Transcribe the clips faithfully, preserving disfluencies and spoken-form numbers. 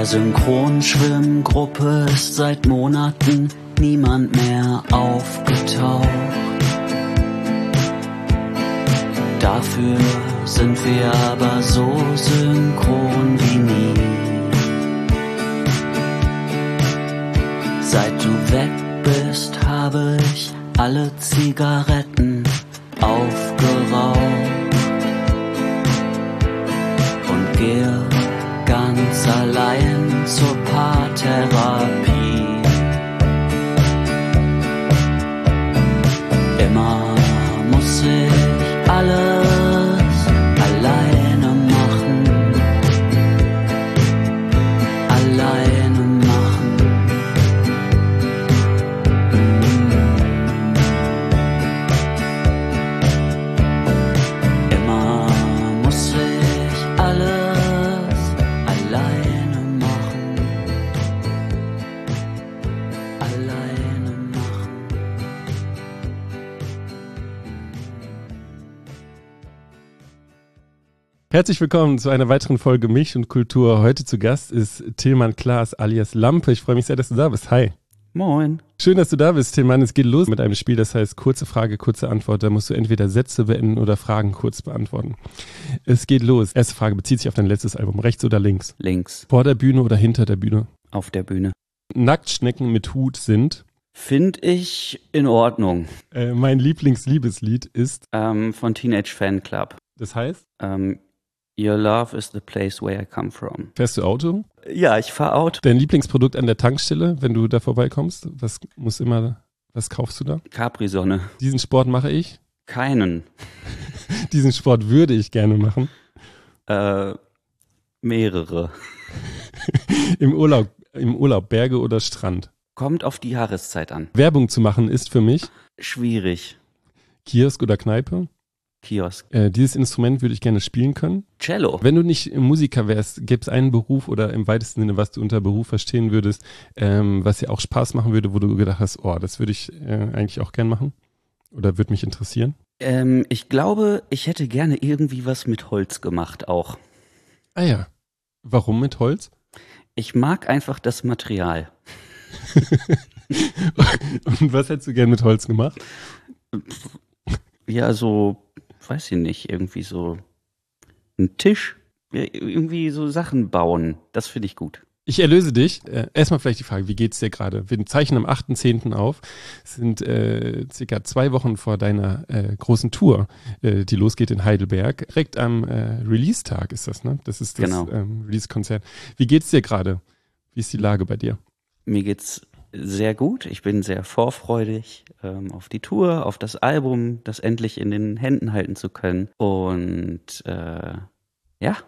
Synchronschwimmgruppe ist seit Monaten niemand mehr aufgetaucht. Dafür sind wir aber so synchron wie nie. Seit du weg bist, habe ich alle Zigaretten aufgeraucht und gehe ganz allein zur Paartherapie. Immer muss ich alles alleine machen, alleine machen. Mm. Immer muss ich alles alleine machen, alleine machen. Herzlich willkommen zu einer weiteren Folge Milch und Kultur. Heute zu Gast ist Tilman Klaas alias Lampe. Ich freue mich sehr, dass du da bist. Hi. Moin. Schön, dass du da bist, Tilman. Es geht los mit einem Spiel, das heißt kurze Frage, kurze Antwort. Da musst du entweder Sätze beenden oder Fragen kurz beantworten. Es geht los. Erste Frage bezieht sich auf dein letztes Album. Rechts oder links? Links. Vor der Bühne oder hinter der Bühne? Auf der Bühne. Nacktschnecken mit Hut sind? Finde ich in Ordnung. Äh, mein Lieblingsliebeslied ist? Ähm, von Teenage Fanclub. Das heißt? Ähm, Your love is the place where I come from. Fährst du Auto? Ja, ich fahre Auto. Dein Lieblingsprodukt an der Tankstelle, wenn du da vorbeikommst? Was muss immer, was kaufst du da? Capri-Sonne. Diesen Sport mache ich. Keinen. Diesen Sport würde ich gerne machen. Äh, mehrere. Im Urlaub, im Urlaub, Berge oder Strand? Kommt auf die Jahreszeit an. Werbung zu machen ist für mich? Schwierig. Kiosk oder Kneipe? Kiosk. Äh, dieses Instrument würde ich gerne spielen können. Cello. Wenn du nicht Musiker wärst, gäbe es einen Beruf oder im weitesten Sinne, was du unter Beruf verstehen würdest, ähm, was dir auch Spaß machen würde, wo du gedacht hast, oh, das würde ich äh, eigentlich auch gern machen oder würde mich interessieren? Ähm, ich glaube, ich hätte gerne irgendwie was mit Holz gemacht auch. Ah ja. Warum mit Holz? Ich mag einfach das Material. Und was hättest du gern mit Holz gemacht? Ja, so, weiß ich nicht, irgendwie so ein Tisch, ja, irgendwie so Sachen bauen, das finde ich gut. Ich erlöse dich. Äh, erstmal vielleicht die Frage, wie geht's dir gerade? Wir zeichnen am achten zehnten auf. Es sind äh, circa zwei Wochen vor deiner äh, großen Tour, äh, die losgeht in Heidelberg. Direkt am äh, Release-Tag ist das, ne? Das ist das Genau. ähm, Release-Konzert. Wie geht's dir gerade? Wie ist die Lage bei dir? Mir geht's sehr gut, ich bin sehr vorfreudig ähm, auf die Tour, auf das Album, das endlich in den Händen halten zu können. Und äh, ja,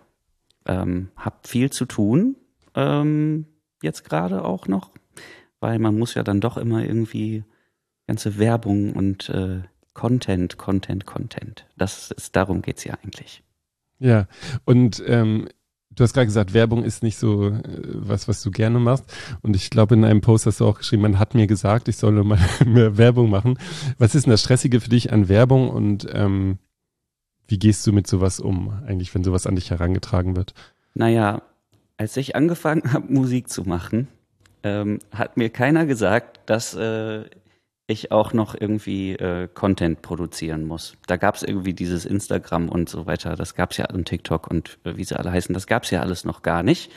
ähm, hab viel zu tun, ähm, jetzt gerade auch noch, weil man muss ja dann doch immer irgendwie ganze Werbung und äh, Content, Content, Content. Das ist, darum geht's ja eigentlich. Ja, und ähm, du hast gerade gesagt, Werbung ist nicht so äh, was, was du gerne machst. Und ich glaube, in einem Post hast du auch geschrieben, man hat mir gesagt, ich soll mal mehr Werbung machen. Was ist denn das Stressige für dich an Werbung und ähm, wie gehst du mit sowas um, eigentlich, wenn sowas an dich herangetragen wird? Naja, als ich angefangen habe, Musik zu machen, ähm, hat mir keiner gesagt, dass äh, ich auch noch irgendwie äh, Content produzieren muss. Da gab es irgendwie dieses Instagram und so weiter, das gab es ja, und TikTok und äh, wie sie alle heißen, das gab es ja alles noch gar nicht.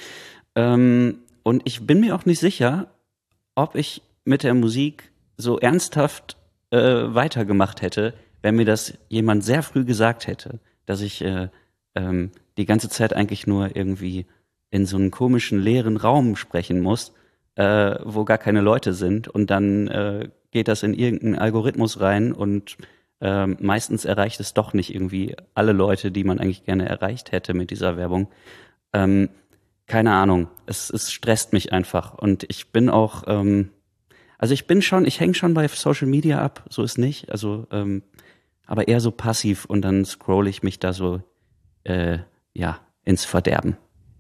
Ähm, und ich bin mir auch nicht sicher, ob ich mit der Musik so ernsthaft äh, weitergemacht hätte, wenn mir das jemand sehr früh gesagt hätte, dass ich äh, ähm, die ganze Zeit eigentlich nur irgendwie in so einem komischen leeren Raum sprechen muss, äh, wo gar keine Leute sind und dann äh, geht das in irgendeinen Algorithmus rein und ähm, meistens erreicht es doch nicht irgendwie alle Leute, die man eigentlich gerne erreicht hätte mit dieser Werbung. Ähm, keine Ahnung, es, es stresst mich einfach und ich bin auch, ähm, also ich bin schon, ich hänge schon bei Social Media ab, so ist nicht, also ähm, aber eher so passiv und dann scrolle ich mich da so äh, ja ins Verderben.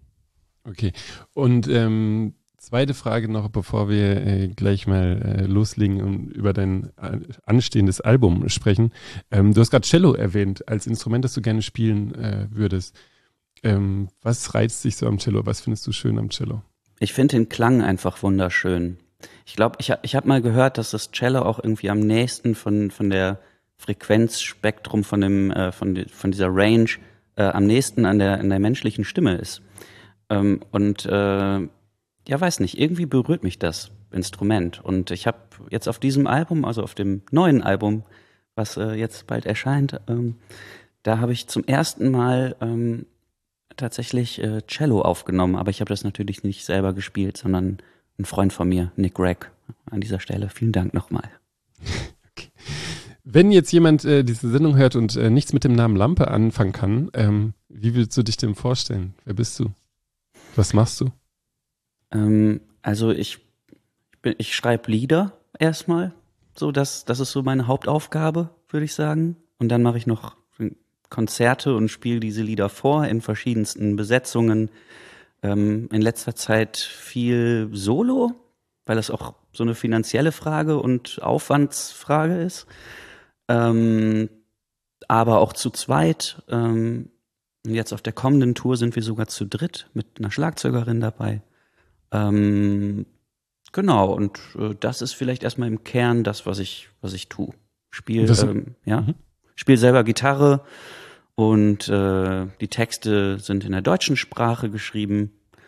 Okay, und ähm, zweite Frage noch, bevor wir äh, gleich mal äh, loslegen und über dein äh, anstehendes Album sprechen. Ähm, du hast gerade Cello erwähnt, als Instrument, das du gerne spielen äh, würdest. Ähm, was reizt dich so am Cello? Was findest du schön am Cello? Ich finde den Klang einfach wunderschön. Ich glaube, ich, hab- ich habe mal gehört, dass das Cello auch irgendwie am nächsten von, von der Frequenzspektrum, von dem, äh, von, die, von dieser Range, äh, am nächsten an der, an der menschlichen Stimme ist. Ähm, und äh, ja, weiß nicht, irgendwie berührt mich das Instrument. Und ich habe jetzt auf diesem Album, also auf dem neuen Album, was äh, jetzt bald erscheint, ähm, da habe ich zum ersten Mal ähm, tatsächlich äh, Cello aufgenommen, aber ich habe das natürlich nicht selber gespielt, sondern ein Freund von mir, Nick Gregg. An dieser Stelle vielen Dank nochmal. Okay. Wenn jetzt jemand äh, diese Sendung hört und äh, nichts mit dem Namen Lampe anfangen kann, ähm, wie würdest du dich denn vorstellen? Wer bist du? Was machst du? Ähm, also ich, ich, bin- ich schreibe Lieder erstmal, so das, das ist so meine Hauptaufgabe, würde ich sagen. Und dann mache ich noch Konzerte und spiele diese Lieder vor in verschiedensten Besetzungen. Ähm, in letzter Zeit viel Solo, weil das auch so eine finanzielle Frage und Aufwandsfrage ist. Ähm, aber auch zu zweit. Ähm, jetzt auf der kommenden Tour sind wir sogar zu dritt mit einer Schlagzeugerin dabei. Ähm, genau, und äh, das ist vielleicht erstmal im Kern das, was ich, was ich tue. Spiel, Das, ähm, ja, mhm. spiel selber Gitarre und äh, die Texte sind in der deutschen Sprache geschrieben.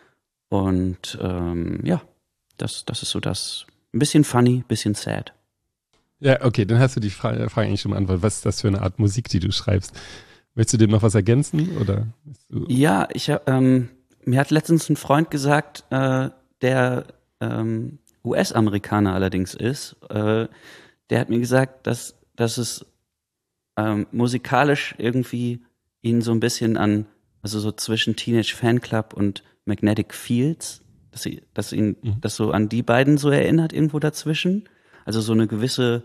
Und ähm, ja, das, das ist so das. Ein bisschen funny, bisschen sad. Ja, okay, dann hast du die Frage, Frage eigentlich schon beantwortet. Was ist das für eine Art Musik, die du schreibst? Möchtest du dem noch was ergänzen? Oder bist du Ja, ich hab, ähm, mir hat letztens ein Freund gesagt, äh, der ähm, U S-Amerikaner allerdings ist, äh, der hat mir gesagt, dass, dass es ähm, musikalisch irgendwie ihn so ein bisschen an, also so zwischen Teenage Fanclub und Magnetic Fields, dass, sie, dass ihn mhm. das so an die beiden so erinnert, irgendwo dazwischen. Also so eine gewisse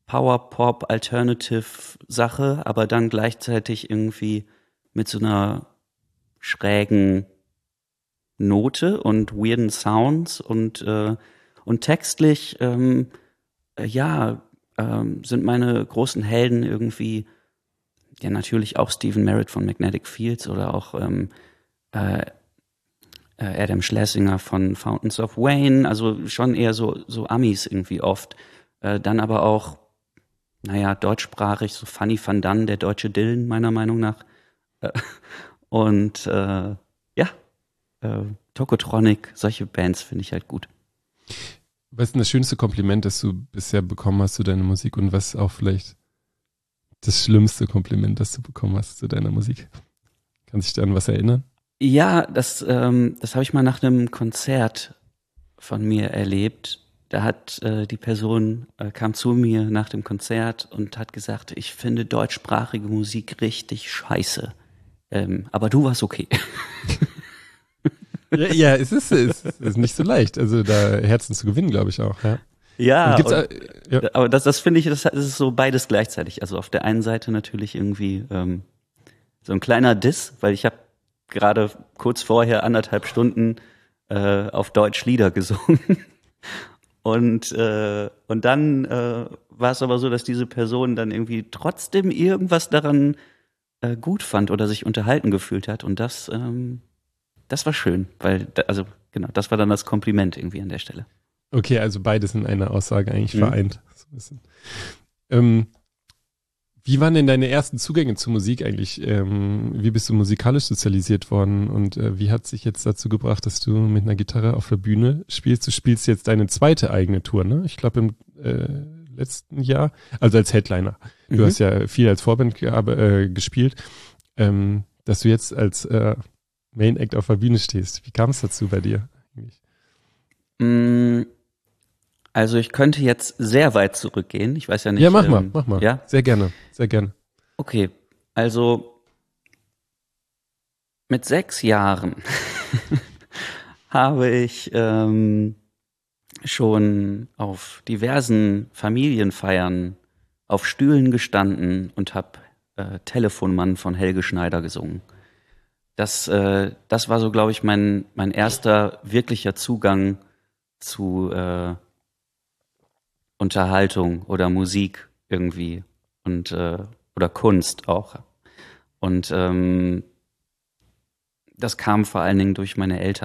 Power-Pop-Alternative-Sache, aber dann gleichzeitig irgendwie mit so einer schrägen Note und weirden Sounds und, äh, und textlich, ähm, äh, ja, ähm, sind meine großen Helden irgendwie ja natürlich auch Stephen Merritt von Magnetic Fields oder auch ähm, äh, äh, Adam Schlesinger von Fountains of Wayne, also schon eher so, so Amis irgendwie oft. Äh, dann aber auch, naja, deutschsprachig, so Fanny van Dan, der deutsche Dylan, meiner Meinung nach. Äh, und äh, ja, äh, Tokotronic, solche Bands finde ich halt gut. Was ist denn das schönste Kompliment, das du bisher bekommen hast zu deiner Musik und was auch vielleicht das schlimmste Kompliment, das du bekommen hast zu deiner Musik? Kannst du dich da an was erinnern? Ja, das, ähm, das habe ich mal nach einem Konzert von mir erlebt. Da hat äh, die Person äh, kam zu mir nach dem Konzert und hat gesagt, ich finde deutschsprachige Musik richtig scheiße. Ähm, aber du warst okay. Ja, ja, es ist, es ist nicht so leicht, also da Herzen zu gewinnen, glaube ich auch. Ja. Und Ja, gibt's, und, äh, ja. aber das, das finde ich, das, das ist so beides gleichzeitig. Also auf der einen Seite natürlich irgendwie ähm, so ein kleiner Diss, weil ich habe gerade kurz vorher anderthalb Stunden äh, auf Deutsch Lieder gesungen. Und, äh, und dann äh, war es aber so, dass diese Person dann irgendwie trotzdem irgendwas daran äh, gut fand oder sich unterhalten gefühlt hat. Und das, ähm, das war schön, weil, da, also genau, das war dann das Kompliment irgendwie an der Stelle. Okay, also beides in einer Aussage eigentlich Mhm. vereint. So ein bisschen. Ähm, wie waren denn deine ersten Zugänge zur Musik eigentlich? Ähm, wie bist du musikalisch sozialisiert worden und äh, wie hat sich jetzt dazu gebracht, dass du mit einer Gitarre auf der Bühne spielst? Du spielst jetzt deine zweite eigene Tour, ne? Ich glaube im äh, letzten Jahr, also als Headliner. Du Mhm. hast ja viel als Vorband gearbe- äh, gespielt, ähm, dass du jetzt als äh, Main Act auf der Bühne stehst. Wie kam es dazu bei dir eigentlich? Mm, Also ich könnte jetzt sehr weit zurückgehen. Ich weiß ja nicht. Ja, mach mal, ähm, mach mal. Ja, Sehr gerne, sehr gerne. okay. Also mit sechs Jahren habe ich ähm, schon auf diversen Familienfeiern auf Stühlen gestanden und habe äh, Telefonmann von Helge Schneider gesungen. Das, äh, das war so, glaube ich, mein, mein erster wirklicher Zugang zu äh, Unterhaltung oder Musik irgendwie und äh, oder Kunst auch. Und ähm, das kam vor allen Dingen durch meine Eltern.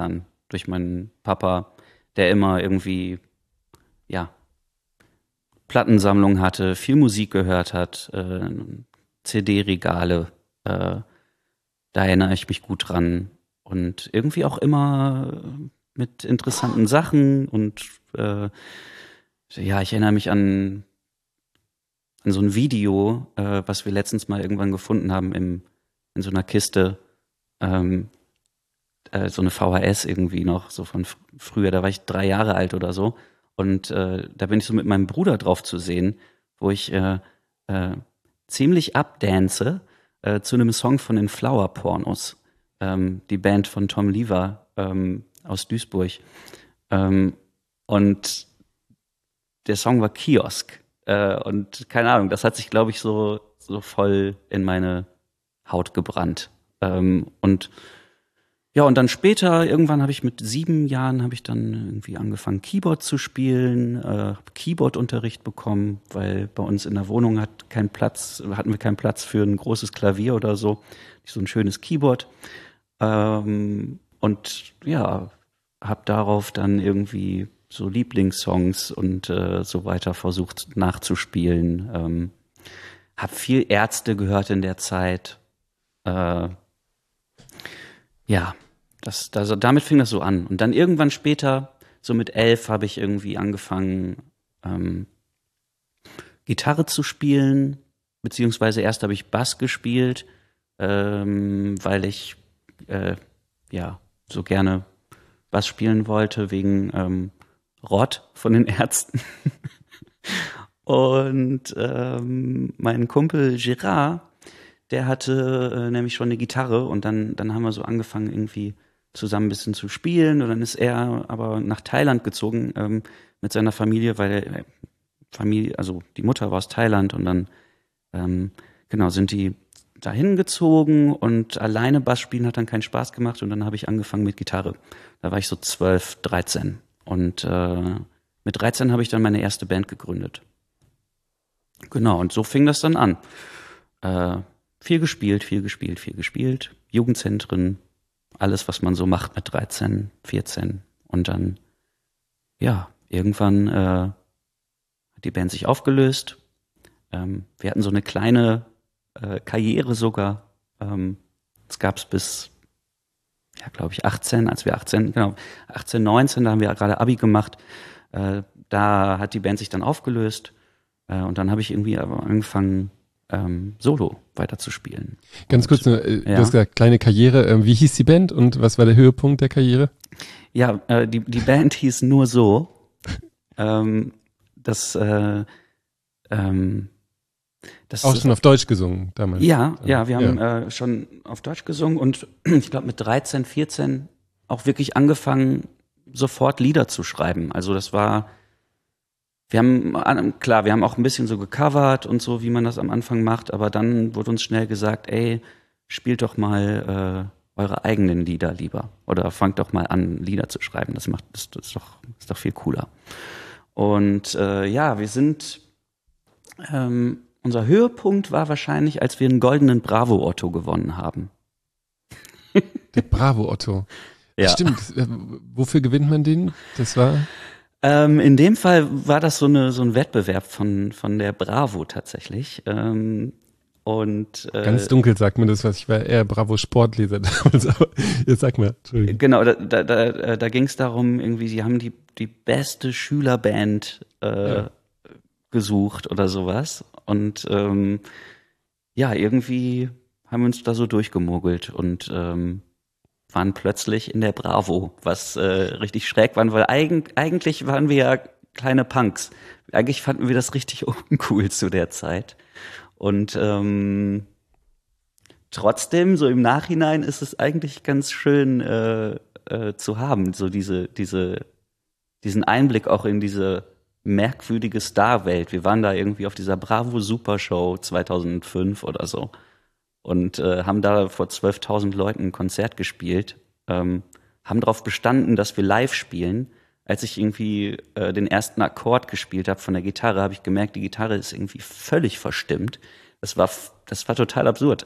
durch meinen Papa, der immer irgendwie, ja, Plattensammlung hatte, viel Musik gehört hat, äh, C D-Regale, äh, da erinnere ich mich gut dran. Und irgendwie auch immer mit interessanten Sachen und äh, ja, ich erinnere mich an, an so ein Video, äh, was wir letztens mal irgendwann gefunden haben im, in so einer Kiste, ähm, äh, so eine V H S irgendwie noch, so von fr- früher, da war ich drei Jahre alt oder so. Und äh, da bin ich so mit meinem Bruder drauf zu sehen, wo ich äh, äh, ziemlich abdance äh, zu einem Song von den Flower Pornos, ähm, die Band von Tom Lever ähm, aus Duisburg. Ähm, und der Song war Kiosk. Äh, und keine Ahnung, das hat sich, glaube ich, so, so voll in meine Haut gebrannt. Ähm, und ja, und dann später, irgendwann habe ich mit sieben Jahren, habe ich dann irgendwie angefangen, Keyboard zu spielen, äh, hab Keyboardunterricht bekommen, weil bei uns in der Wohnung hat keinen Platz, hatten wir keinen Platz für ein großes Klavier oder so, so ein schönes Keyboard. Ähm, und ja, habe darauf dann irgendwie so Lieblingssongs und äh, so weiter versucht nachzuspielen. Ähm, hab viel Ärzte gehört in der Zeit. Äh, ja, das, das, damit fing das so an. Und dann irgendwann später, so mit elf, habe ich irgendwie angefangen, ähm, Gitarre zu spielen, beziehungsweise erst habe ich Bass gespielt, ähm, weil ich äh, ja so gerne Bass spielen wollte wegen ähm, Rott von den Ärzten. Und ähm, mein Kumpel Gerard, der hatte äh, nämlich schon eine Gitarre und dann, dann haben wir so angefangen, irgendwie zusammen ein bisschen zu spielen. Und dann ist er aber nach Thailand gezogen ähm, mit seiner Familie, weil er, Familie, also die Mutter war aus Thailand und dann ähm, genau sind die dahin gezogen und alleine Bass spielen hat dann keinen Spaß gemacht und dann habe ich angefangen mit Gitarre. Da war ich so zwölf, dreizehn und äh, mit dreizehn habe ich dann meine erste Band gegründet. Genau, und so fing das dann an. Äh, viel gespielt, viel gespielt, viel gespielt. Jugendzentren, alles, was man so macht mit dreizehn, vierzehn. Und dann, ja, irgendwann äh, hat die Band sich aufgelöst. Ähm, wir hatten so eine kleine äh, Karriere sogar. Ähm, das gab's bis, ja, glaube ich, achtzehn, als wir achtzehn, genau, achtzehn, neunzehn, da haben wir gerade Abi gemacht. Äh, da hat die Band sich dann aufgelöst. Äh, und dann habe ich irgendwie aber angefangen, ähm, Solo weiterzuspielen. Ganz Und, kurz, nur, äh, ja. du hast gesagt, kleine Karriere. Ähm, wie hieß die Band und was war der Höhepunkt der Karriere? Ja, äh, die, die Band hieß Nur so. ähm, das, äh, ähm, das Auch schon auf Deutsch gesungen damals. Ja, ja, wir haben Ja. Äh, schon auf Deutsch gesungen und ich glaube mit dreizehn, vierzehn auch wirklich angefangen, sofort Lieder zu schreiben. Also das war, wir haben, an- klar, wir haben auch ein bisschen so gecovert und so, wie man das am Anfang macht, aber dann wurde uns schnell gesagt, ey, spielt doch mal äh, eure eigenen Lieder lieber oder fangt doch mal an, Lieder zu schreiben. Das macht, das, das ist doch, ist doch viel cooler. Und äh, ja, wir sind ähm, unser Höhepunkt war wahrscheinlich, als wir einen goldenen Bravo-Otto gewonnen haben. Der Bravo Otto. Ja. Stimmt. Äh, Wofür gewinnt man den? Das war. Ähm, in dem Fall war das so, eine, so ein Wettbewerb von, von der Bravo tatsächlich. Ähm, und äh, Ganz dunkel sagt man das, was ich war eher Bravo Sportleser damals, aber jetzt sag mal, Entschuldigung. genau, da, da, da, da ging es darum, irgendwie, sie haben die, die beste Schülerband äh, Ja. gesucht oder sowas. Und ähm, ja, irgendwie haben wir uns da so durchgemogelt und ähm, waren plötzlich in der Bravo, was äh, richtig schräg war, weil eig eigentlich waren wir ja kleine Punks. Eigentlich fanden wir das richtig uncool zu der Zeit. Und ähm, trotzdem, so im Nachhinein ist es eigentlich ganz schön äh, äh, zu haben, so diese, diese, diesen Einblick auch in diese merkwürdige Starwelt. Wir waren da irgendwie auf dieser Bravo Supershow zweitausendfünf oder so und äh, haben da vor zwölftausend Leuten ein Konzert gespielt, ähm, haben darauf bestanden, dass wir live spielen. Als ich irgendwie äh, den ersten Akkord gespielt habe von der Gitarre, habe ich gemerkt, die Gitarre ist irgendwie völlig verstimmt. Das war, das war total absurd.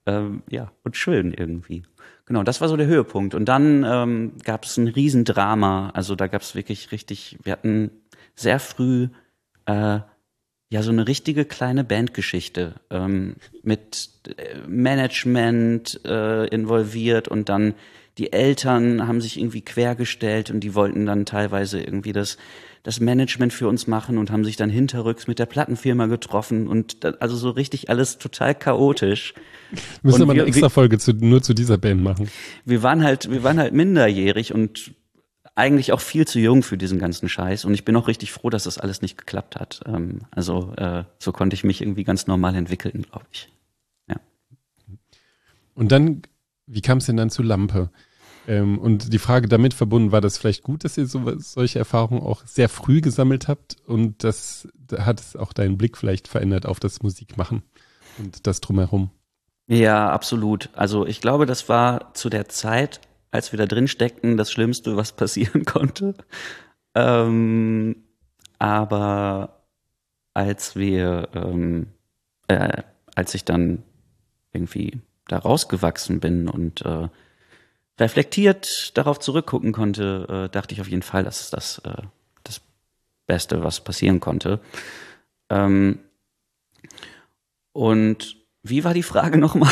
ähm, ja, und schön irgendwie. Genau, das war so der Höhepunkt. Und dann ähm, gab es ein Riesendrama. Also da gab es wirklich richtig, wir hatten sehr früh äh, ja so eine richtige kleine Bandgeschichte ähm, mit äh, Management äh, involviert und dann die Eltern haben sich irgendwie quergestellt und die wollten dann teilweise irgendwie das das Management für uns machen und haben sich dann hinterrücks mit der Plattenfirma getroffen und da, also so richtig alles total chaotisch. Müssen wir Und mal eine wir, wir, extra Folge zu, nur zu dieser Band machen. wir waren halt, wir waren halt minderjährig und eigentlich auch viel zu jung für diesen ganzen Scheiß. Und ich bin auch richtig froh, dass das alles nicht geklappt hat. Ähm, also äh, so konnte ich mich irgendwie ganz normal entwickeln, glaube ich. Ja. Und dann, wie kam es denn dann zu Lampe? Ähm, und die Frage damit verbunden, war das vielleicht gut, dass ihr so, solche Erfahrungen auch sehr früh gesammelt habt und das da hat es auch deinen Blick vielleicht verändert auf das Musikmachen und das Drumherum? Ja, absolut. Also ich glaube, das war zu der Zeit, als wir da drin steckten, das Schlimmste, was passieren konnte. Ähm, aber als wir, ähm, äh, als ich dann irgendwie da rausgewachsen bin und äh, reflektiert darauf zurückgucken konnte, äh, dachte ich auf jeden Fall, das ist das, äh, das Beste, was passieren konnte. Ähm, und wie war die Frage nochmal?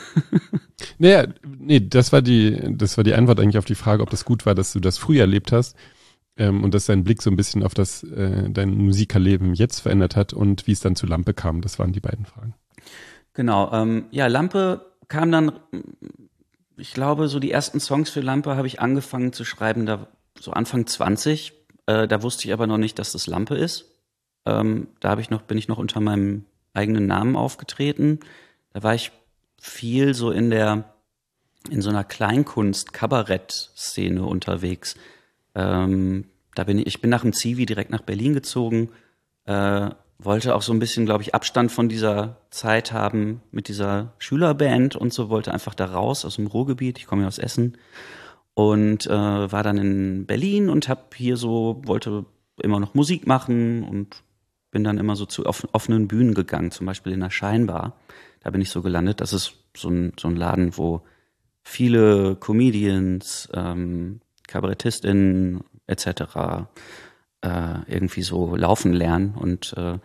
Naja, nee, das war die, das war die Antwort eigentlich auf die Frage, ob das gut war, dass du das früh erlebt hast ähm, und dass dein Blick so ein bisschen auf das äh, dein Musikerleben jetzt verändert hat und wie es dann zu Lampe kam. Das waren die beiden Fragen. Genau, ähm, ja, Lampe kam dann, ich glaube, so die ersten Songs für Lampe habe ich angefangen zu schreiben, da so Anfang zwanzig. Äh, da wusste ich aber noch nicht, dass das Lampe ist. Ähm, da habe ich noch, bin ich noch unter meinem eigenen Namen aufgetreten. Da war ich viel so in der, in so einer Kleinkunst-Kabarett-Szene unterwegs. Ähm, da bin ich, ich bin nach dem Zivi direkt nach Berlin gezogen, äh, wollte auch so ein bisschen, glaube ich, Abstand von dieser Zeit haben mit dieser Schülerband und so, wollte einfach da raus aus dem Ruhrgebiet. Ich komme ja aus Essen und äh, war dann in Berlin und hab hier so, wollte immer noch Musik machen und bin dann immer so zu off- offenen Bühnen gegangen, zum Beispiel in der Scheinbar. Da bin ich so gelandet. Das ist so ein, so ein Laden, wo viele Comedians, ähm, KabarettistInnen et cetera äh, irgendwie so laufen lernen. Und äh,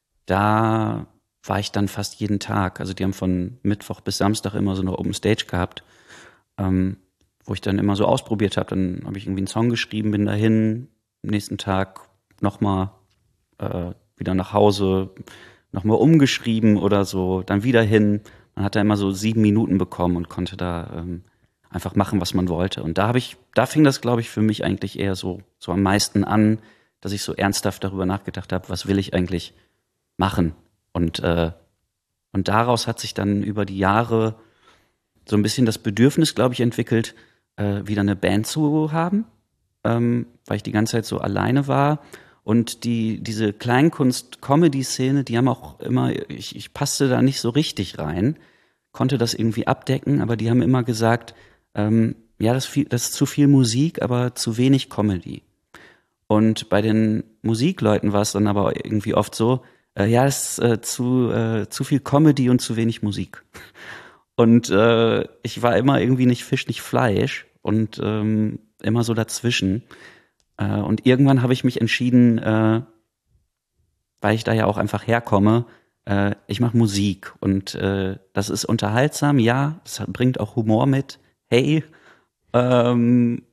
da war ich dann fast jeden Tag. Also die haben von Mittwoch bis Samstag immer so eine Open Stage gehabt, ähm, wo ich dann immer so ausprobiert habe. Dann habe ich irgendwie einen Song geschrieben, bin dahin, am nächsten Tag nochmal äh, wieder nach Hause, nochmal umgeschrieben oder so, dann wieder hin. Man hat da immer so sieben Minuten bekommen und konnte da ähm, einfach machen, was man wollte. Und da habe ich, da fing das, glaube ich, für mich eigentlich eher so, so am meisten an, dass ich so ernsthaft darüber nachgedacht habe, was will ich eigentlich machen? Und, äh, und daraus hat sich dann über die Jahre so ein bisschen das Bedürfnis, glaube ich, entwickelt, äh, wieder eine Band zu haben, ähm, weil ich die ganze Zeit so alleine war. Und die, diese Kleinkunst-Comedy-Szene, die haben auch immer, ich, ich passte da nicht so richtig rein, konnte das irgendwie abdecken, aber die haben immer gesagt, ähm, ja, das, viel, das ist zu viel Musik, aber zu wenig Comedy. Und bei den Musikleuten war es dann aber irgendwie oft so, äh, ja, es ist äh, zu, äh, zu viel Comedy und zu wenig Musik. Und äh, ich war immer irgendwie nicht Fisch, nicht Fleisch und ähm, immer so dazwischen. Äh, und irgendwann habe ich mich entschieden, äh, weil ich da ja auch einfach herkomme, äh, ich mache Musik und äh, das ist unterhaltsam, ja, es bringt auch Humor mit, hey, ähm,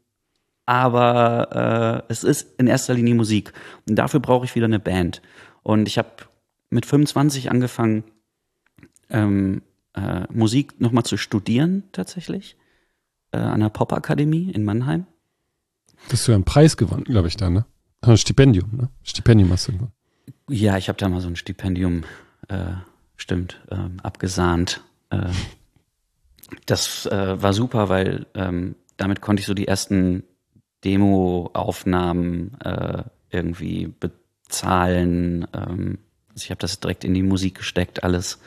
aber äh, es ist in erster Linie Musik und dafür brauche ich wieder eine Band. Und ich habe mit fünfundzwanzig angefangen, ähm, äh, Musik nochmal zu studieren tatsächlich, äh, an der Popakademie in Mannheim. Hast du ja einen Preis gewonnen, glaube ich, da, ne? Ein Stipendium, ne? Stipendium hast du gewonnen. Ja, ich habe da mal so ein Stipendium, äh, stimmt, ähm, abgesahnt. Äh, das äh, war super, weil ähm, damit konnte ich so die ersten Demo-Aufnahmen äh, irgendwie bezahlen. Ähm, also ich habe das direkt in die Musik gesteckt, alles.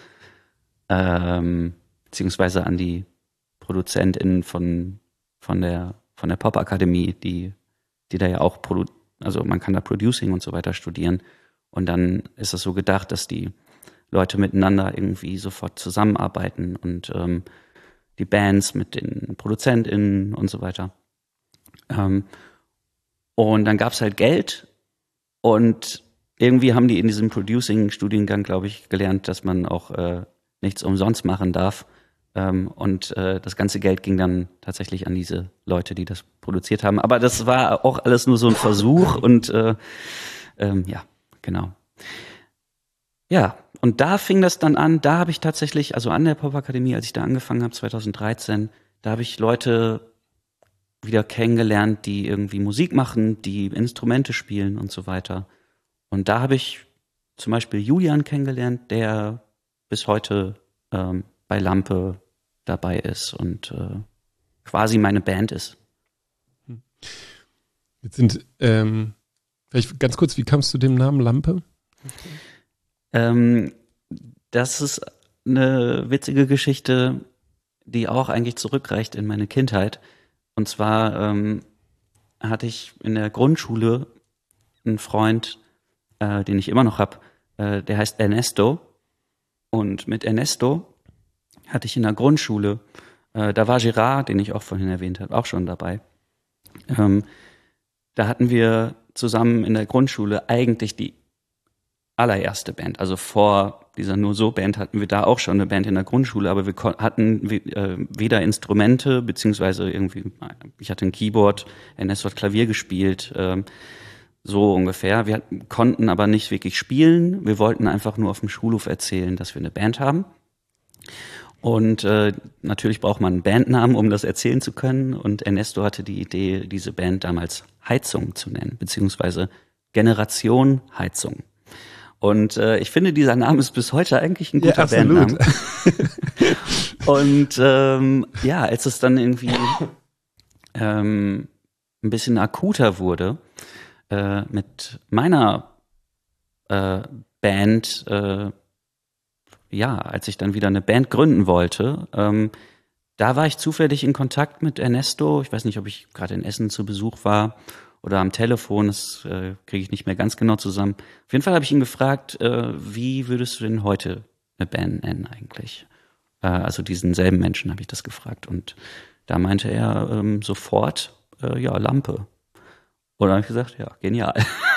Ähm, beziehungsweise an die ProduzentInnen von, von der, von der Popakademie, die, die da ja auch, produ- also man kann da Producing und so weiter studieren. Und dann ist es so gedacht, dass die Leute miteinander irgendwie sofort zusammenarbeiten und ähm, die Bands mit den ProduzentInnen und so weiter. Ähm, und dann gab's halt Geld und irgendwie haben die in diesem Producing-Studiengang, glaube ich, gelernt, dass man auch äh, nichts umsonst machen darf. Ähm, und äh, das ganze Geld ging dann tatsächlich an diese Leute, die das produziert haben. Aber das war auch alles nur so ein Versuch und äh, ähm, ja, genau. Ja, und da fing das dann an, da habe ich tatsächlich, also an der Popakademie, als ich da angefangen habe, zwanzig dreizehn, da habe ich Leute wieder kennengelernt, die irgendwie Musik machen, die Instrumente spielen und so weiter. Und da habe ich zum Beispiel Julian kennengelernt, der bis heute ähm, bei Lampe dabei ist und äh, quasi meine Band ist. Jetzt sind, ähm, vielleicht ganz kurz, wie kamst du dem Namen Lampe? Ähm, das ist eine witzige Geschichte, die auch eigentlich zurückreicht in meine Kindheit. Und zwar ähm, hatte ich in der Grundschule einen Freund, äh, den ich immer noch habe, äh, der heißt Ernesto. Und mit Ernesto hatte ich in der Grundschule, äh, da war Gerard, den ich auch vorhin erwähnt habe, auch schon dabei. Ähm, da hatten wir zusammen in der Grundschule eigentlich die allererste Band. Also vor dieser Nur-So-Band hatten wir da auch schon eine Band in der Grundschule, aber wir hatten äh, weder Instrumente, beziehungsweise irgendwie, ich hatte ein Keyboard, Ernesto hat Klavier gespielt, ähm, so ungefähr. Wir hatten, konnten aber nicht wirklich spielen. Wir wollten einfach nur auf dem Schulhof erzählen, dass wir eine Band haben. Und äh, natürlich braucht man einen Bandnamen, um das erzählen zu können. Und Ernesto hatte die Idee, diese Band damals Heizung zu nennen, beziehungsweise Generation Heizung. Und äh, ich finde, dieser Name ist bis heute eigentlich ein guter ja, Bandname. Und ähm, ja, als es dann irgendwie ähm, ein bisschen akuter wurde äh, mit meiner äh, Band, äh, ja, als ich dann wieder eine Band gründen wollte, ähm, da war ich zufällig in Kontakt mit Ernesto. Ich weiß nicht, ob ich gerade in Essen zu Besuch war oder am Telefon, das äh, kriege ich nicht mehr ganz genau zusammen. Auf jeden Fall habe ich ihn gefragt, äh, wie würdest du denn heute eine Band nennen eigentlich? Äh, also diesen selben Menschen habe ich das gefragt. Und da meinte er ähm, sofort, äh, ja, Lampe. Und dann habe ich gesagt, ja, genial.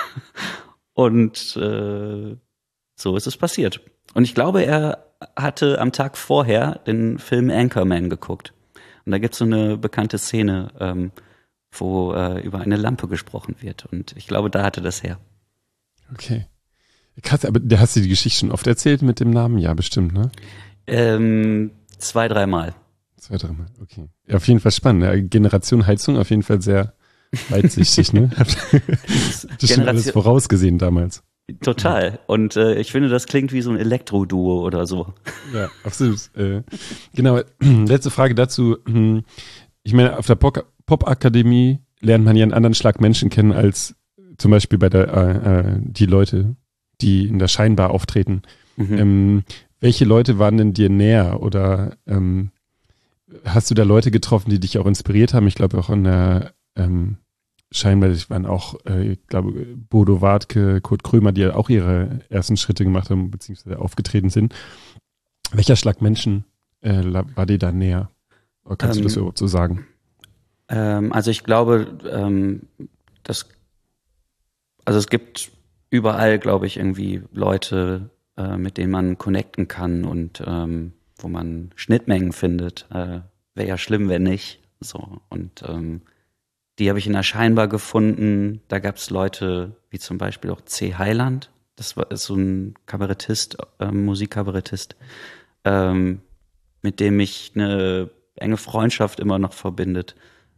Und äh, so ist es passiert. Und ich glaube, er hatte am Tag vorher den Film Anchorman geguckt. Und da gibt's so eine bekannte Szene, ähm, wo äh, über eine Lampe gesprochen wird. Und ich glaube, da hatte das her. Okay. Krass, aber der hast du die Geschichte schon oft erzählt mit dem Namen? Ja, bestimmt, ne? Ähm, zwei, dreimal. Zwei, dreimal, okay. Ja, auf jeden Fall spannend. Ja, Generation Heizung auf jeden Fall sehr weitsichtig, ne? Das ist schon alles vorausgesehen damals. Total. Und äh, ich finde, das klingt wie so ein Elektro-Duo oder so. Ja, absolut. Äh, genau. Letzte Frage dazu. Ich meine, auf der Popakademie lernt man ja einen anderen Schlag Menschen kennen als zum Beispiel bei der äh, die Leute, die in der Scheinbar auftreten. Mhm. Ähm, welche Leute waren denn dir näher oder ähm, hast du da Leute getroffen, die dich auch inspiriert haben? Ich glaube auch in der ähm, Scheinbar waren auch, äh, ich glaube, Bodo Wartke, Kurt Krömer, die ja auch ihre ersten Schritte gemacht haben, beziehungsweise aufgetreten sind. Welcher Schlag Menschen äh, war dir da näher? Oder kannst ähm, du das überhaupt so sagen? Ähm, also ich glaube, ähm, dass, also es gibt überall, glaube ich, irgendwie Leute, äh, mit denen man connecten kann und ähm, wo man Schnittmengen findet. Äh, Wäre ja schlimm, wenn nicht. So, und ähm, die habe ich in der Scheinbar gefunden. Da gab es Leute wie zum Beispiel auch C. Heiland. Das war ist so ein Kabarettist, äh, Musikkabarettist, ähm, mit dem mich eine enge Freundschaft immer noch verbindet.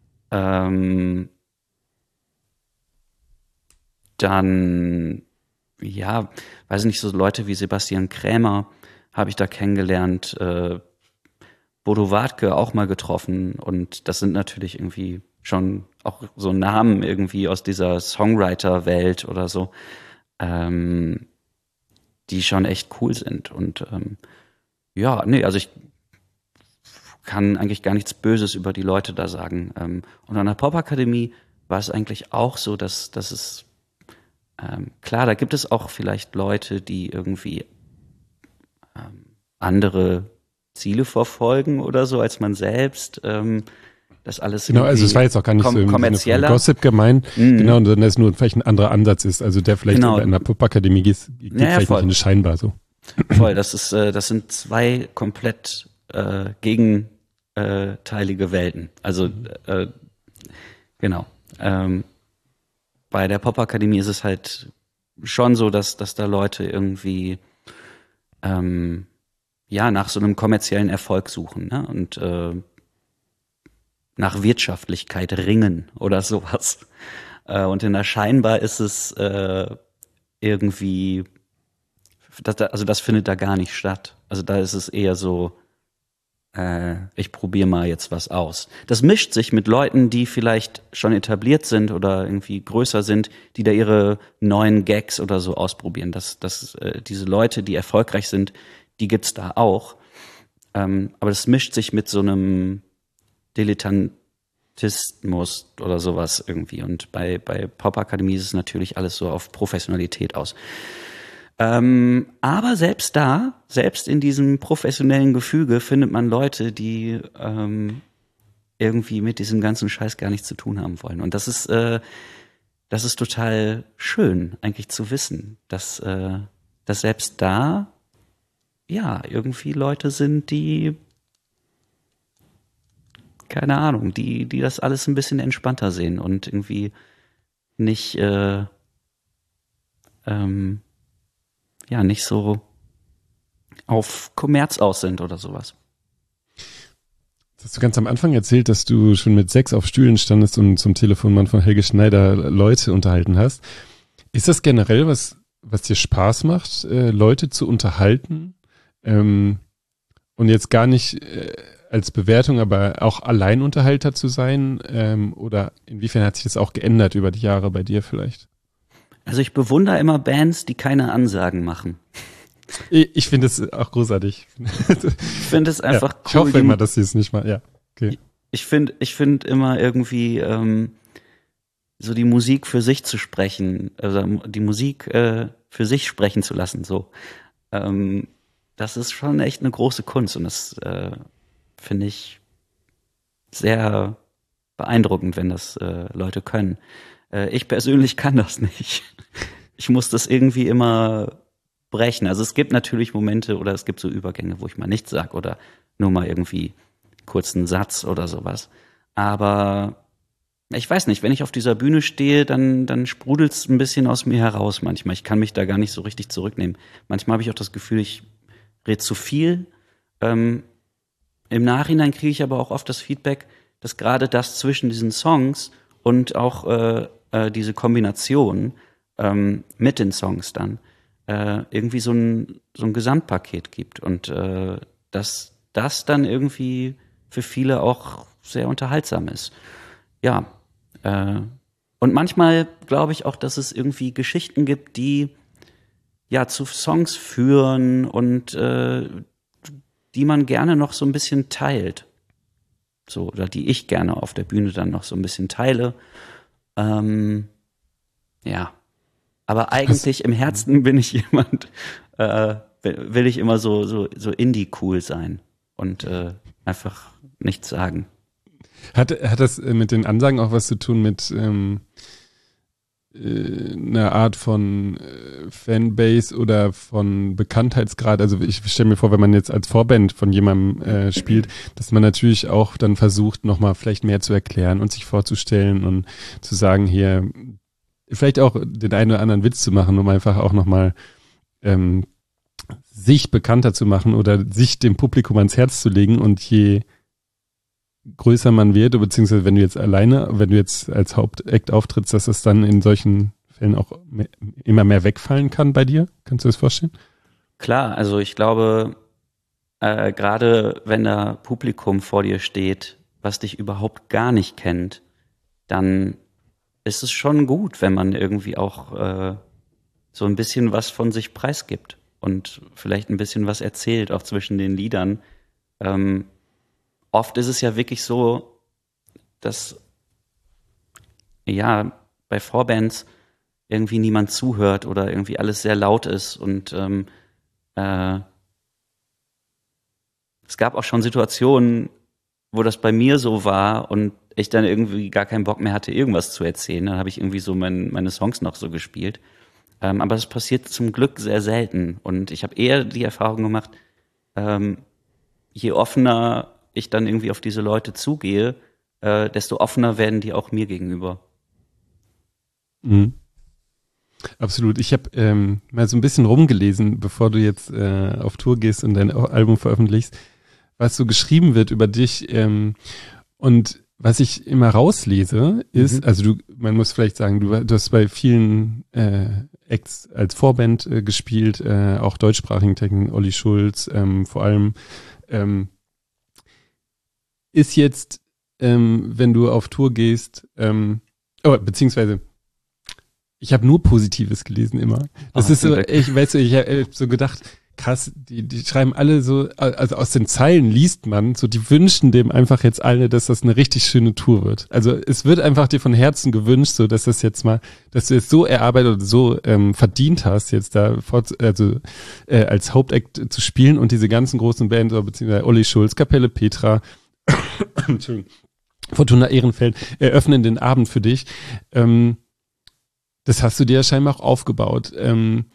Ähm, dann, ja, weiß nicht, so Leute wie Sebastian Krämer habe ich da kennengelernt. Äh, Bodo Wartke auch mal getroffen. Und das sind natürlich irgendwie schon auch so Namen irgendwie aus dieser Songwriter-Welt oder so, ähm, die schon echt cool sind. Und ähm, ja, nee, also ich kann eigentlich gar nichts Böses über die Leute da sagen. Ähm, und an der Popakademie war es eigentlich auch so, dass, dass es, ähm, klar, da gibt es auch vielleicht Leute, die irgendwie ähm, andere Ziele verfolgen oder so als man selbst. Ähm, das alles Genau, also es war jetzt auch gar nicht kom- so im Sinne von kommerzieller. Gossip gemeint, Mhm. genau, sondern dass es nur vielleicht ein anderer Ansatz ist, also der vielleicht Genau. aber in der Popakademie geht, geht Ja, ja, vielleicht voll. nicht in eine Scheinbar so. Voll, das ist, äh, das sind zwei komplett äh, gegenteilige Welten. Also äh, genau. Ähm, bei der Popakademie ist es halt schon so, dass, dass da Leute irgendwie ähm, ja nach so einem kommerziellen Erfolg suchen, ne? Und äh, nach Wirtschaftlichkeit ringen oder sowas. Äh, und in der Scheinbar ist es äh, irgendwie, das, also das findet da gar nicht statt. Also da ist es eher so, äh, ich probiere mal jetzt was aus. Das mischt sich mit Leuten, die vielleicht schon etabliert sind oder irgendwie größer sind, die da ihre neuen Gags oder so ausprobieren. Das, das, äh, diese Leute, die erfolgreich sind, die gibt's da auch. Ähm, aber das mischt sich mit so einem Dilettantismus oder sowas irgendwie. Und bei, bei Popakademie ist es natürlich alles so auf Professionalität aus. Ähm, aber selbst da, selbst in diesem professionellen Gefüge findet man Leute, die ähm, irgendwie mit diesem ganzen Scheiß gar nichts zu tun haben wollen. Und das ist, äh, das ist total schön, eigentlich zu wissen, dass, äh, dass selbst da ja irgendwie Leute sind, die keine Ahnung, die, die das alles ein bisschen entspannter sehen und irgendwie nicht, äh, ähm, ja, nicht so auf Kommerz aus sind oder sowas. Das hast du ganz am Anfang erzählt, dass du schon mit sechs auf Stühlen standest und zum Telefonmann von Helge Schneider Leute unterhalten hast. Ist das generell was, was dir Spaß macht, äh, Leute zu unterhalten? Ähm, und jetzt gar nicht äh, als Bewertung, aber auch Alleinunterhalter zu sein? Ähm, oder inwiefern hat sich das auch geändert über die Jahre bei dir vielleicht? Also ich bewundere immer Bands, die keine Ansagen machen. Ich, ich finde es auch großartig. Ich finde es einfach ja, cool. Ich hoffe die, immer, dass sie es nicht mal, ja. Okay. Ich finde ich finde immer irgendwie ähm, so die Musik für sich zu sprechen, also die Musik äh, für sich sprechen zu lassen, so. Ähm, das ist schon echt eine große Kunst und das äh, finde ich sehr beeindruckend, wenn das äh, Leute können. Äh, ich persönlich kann das nicht. Ich muss das irgendwie immer brechen. Also es gibt natürlich Momente oder es gibt so Übergänge, wo ich mal nichts sag oder nur mal irgendwie kurz einen Satz oder sowas. Aber ich weiß nicht, wenn ich auf dieser Bühne stehe, dann, dann sprudelt's ein bisschen aus mir heraus manchmal. Ich kann mich da gar nicht so richtig zurücknehmen. Manchmal habe ich auch das Gefühl, ich rede zu viel. Ähm, Im Nachhinein kriege ich aber auch oft das Feedback, dass gerade das zwischen diesen Songs und auch äh, äh, diese Kombination ähm, mit den Songs dann äh, irgendwie so ein, so ein Gesamtpaket gibt und äh, dass das dann irgendwie für viele auch sehr unterhaltsam ist. Ja, äh, und manchmal glaube ich auch, dass es irgendwie Geschichten gibt, die ja zu Songs führen und äh, die man gerne noch so ein bisschen teilt. So, oder die ich gerne auf der Bühne dann noch so ein bisschen teile. Ähm, ja. Aber eigentlich im Herzen bin ich jemand, äh, will ich immer so, so, so Indie-cool sein und äh, einfach nichts sagen. Hat, hat das mit den Ansagen auch was zu tun mit ähm, äh, einer Art von äh, Fanbase oder von Bekanntheitsgrad? Also ich stelle mir vor, wenn man jetzt als Vorband von jemandem äh, spielt, dass man natürlich auch dann versucht, nochmal vielleicht mehr zu erklären und sich vorzustellen und zu sagen, hier vielleicht auch den einen oder anderen Witz zu machen, um einfach auch nochmal ähm, sich bekannter zu machen oder sich dem Publikum ans Herz zu legen. Und je größer man wird, beziehungsweise wenn du jetzt alleine, wenn du jetzt als Hauptakt auftrittst, dass es dann in solchen Fällen auch mehr, immer mehr wegfallen kann bei dir? Kannst du das vorstellen? Klar, also ich glaube, äh, gerade wenn da Publikum vor dir steht, was dich überhaupt gar nicht kennt, dann ist es schon gut, wenn man irgendwie auch äh, so ein bisschen was von sich preisgibt und vielleicht ein bisschen was erzählt, auch zwischen den Liedern. Ähm, oft ist es ja wirklich so, dass ja bei Vorbands irgendwie niemand zuhört oder irgendwie alles sehr laut ist und ähm, äh, es gab auch schon Situationen, wo das bei mir so war und ich dann irgendwie gar keinen Bock mehr hatte, irgendwas zu erzählen. Dann habe ich irgendwie so mein, meine Songs noch so gespielt. Ähm, aber das passiert zum Glück sehr selten. Und ich habe eher die Erfahrung gemacht, ähm, je offener ich dann irgendwie auf diese Leute zugehe, äh, desto offener werden die auch mir gegenüber. Mhm. Absolut. Ich habe ähm, mal so ein bisschen rumgelesen, bevor du jetzt äh, auf Tour gehst und dein Album veröffentlichst, was so geschrieben wird über dich. Ähm, und was ich immer rauslese, ist, mhm. also du, man muss vielleicht sagen, du, du hast bei vielen äh, Acts als Vorband äh, gespielt, äh, auch deutschsprachigen Texten, Olli Schulz, ähm, vor allem. Ähm, ist jetzt, ähm, wenn du auf Tour gehst, ähm, oh, beziehungsweise ich habe nur Positives gelesen immer. Das oh, ist so, ich weiß du, ich habe so gedacht, krass, die, die schreiben alle so, also aus den Zeilen liest man, so die wünschen dem einfach jetzt alle, dass das eine richtig schöne Tour wird. Also es wird einfach dir von Herzen gewünscht, so dass das jetzt mal, dass du es so erarbeitet oder so ähm, verdient hast, jetzt da fort, also äh, als Hauptact zu spielen und diese ganzen großen Bands, beziehungsweise Olli Schulz, Kapelle Petra, Entschuldigung, Fortuna Ehrenfeld eröffnen den Abend für dich. Ähm, das hast du dir ja scheinbar auch aufgebaut. Ähm,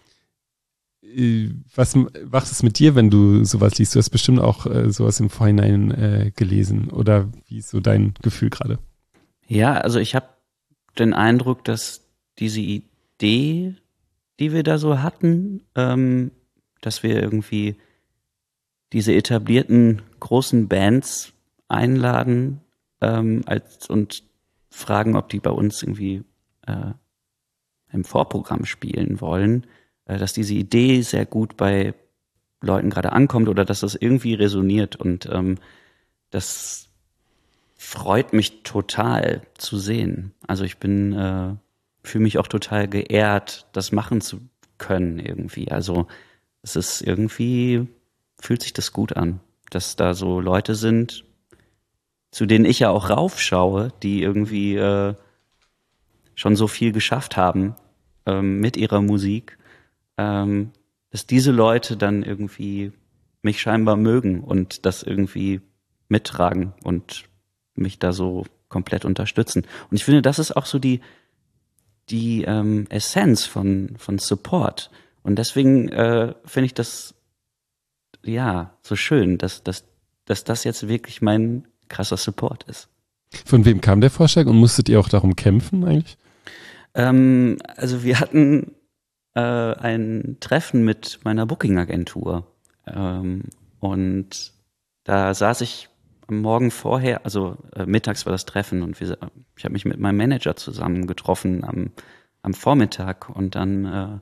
was macht es mit dir, wenn du sowas liest? Du hast bestimmt auch äh, sowas im Vorhinein äh, gelesen. Oder wie ist so dein Gefühl gerade? Ja, also ich habe den Eindruck, dass diese Idee, die wir da so hatten, ähm, dass wir irgendwie diese etablierten großen Bands einladen ähm, als, und fragen, ob die bei uns irgendwie äh, im Vorprogramm spielen wollen, äh, dass diese Idee sehr gut bei Leuten gerade ankommt oder dass das irgendwie resoniert. Und ähm, das freut mich total zu sehen. Also ich bin, äh, fühle mich auch total geehrt, das machen zu können irgendwie. Also es ist irgendwie, fühlt sich das gut an, dass da so Leute sind, zu denen ich ja auch raufschaue, die irgendwie äh, schon so viel geschafft haben ähm, mit ihrer Musik, ähm, dass diese Leute dann irgendwie mich scheinbar mögen und das irgendwie mittragen und mich da so komplett unterstützen. Und ich finde, das ist auch so die die ähm, Essenz von von Support. Und deswegen äh, finde ich das ja so schön, dass dass dass das jetzt wirklich mein krasser Support ist. Von wem kam der Vorschlag und musstet ihr auch darum kämpfen eigentlich? Ähm, also wir hatten äh, ein Treffen mit meiner Booking-Agentur ähm, und da saß ich am Morgen vorher, also äh, mittags war das Treffen und wir, ich habe mich mit meinem Manager zusammen getroffen am, am Vormittag und dann äh,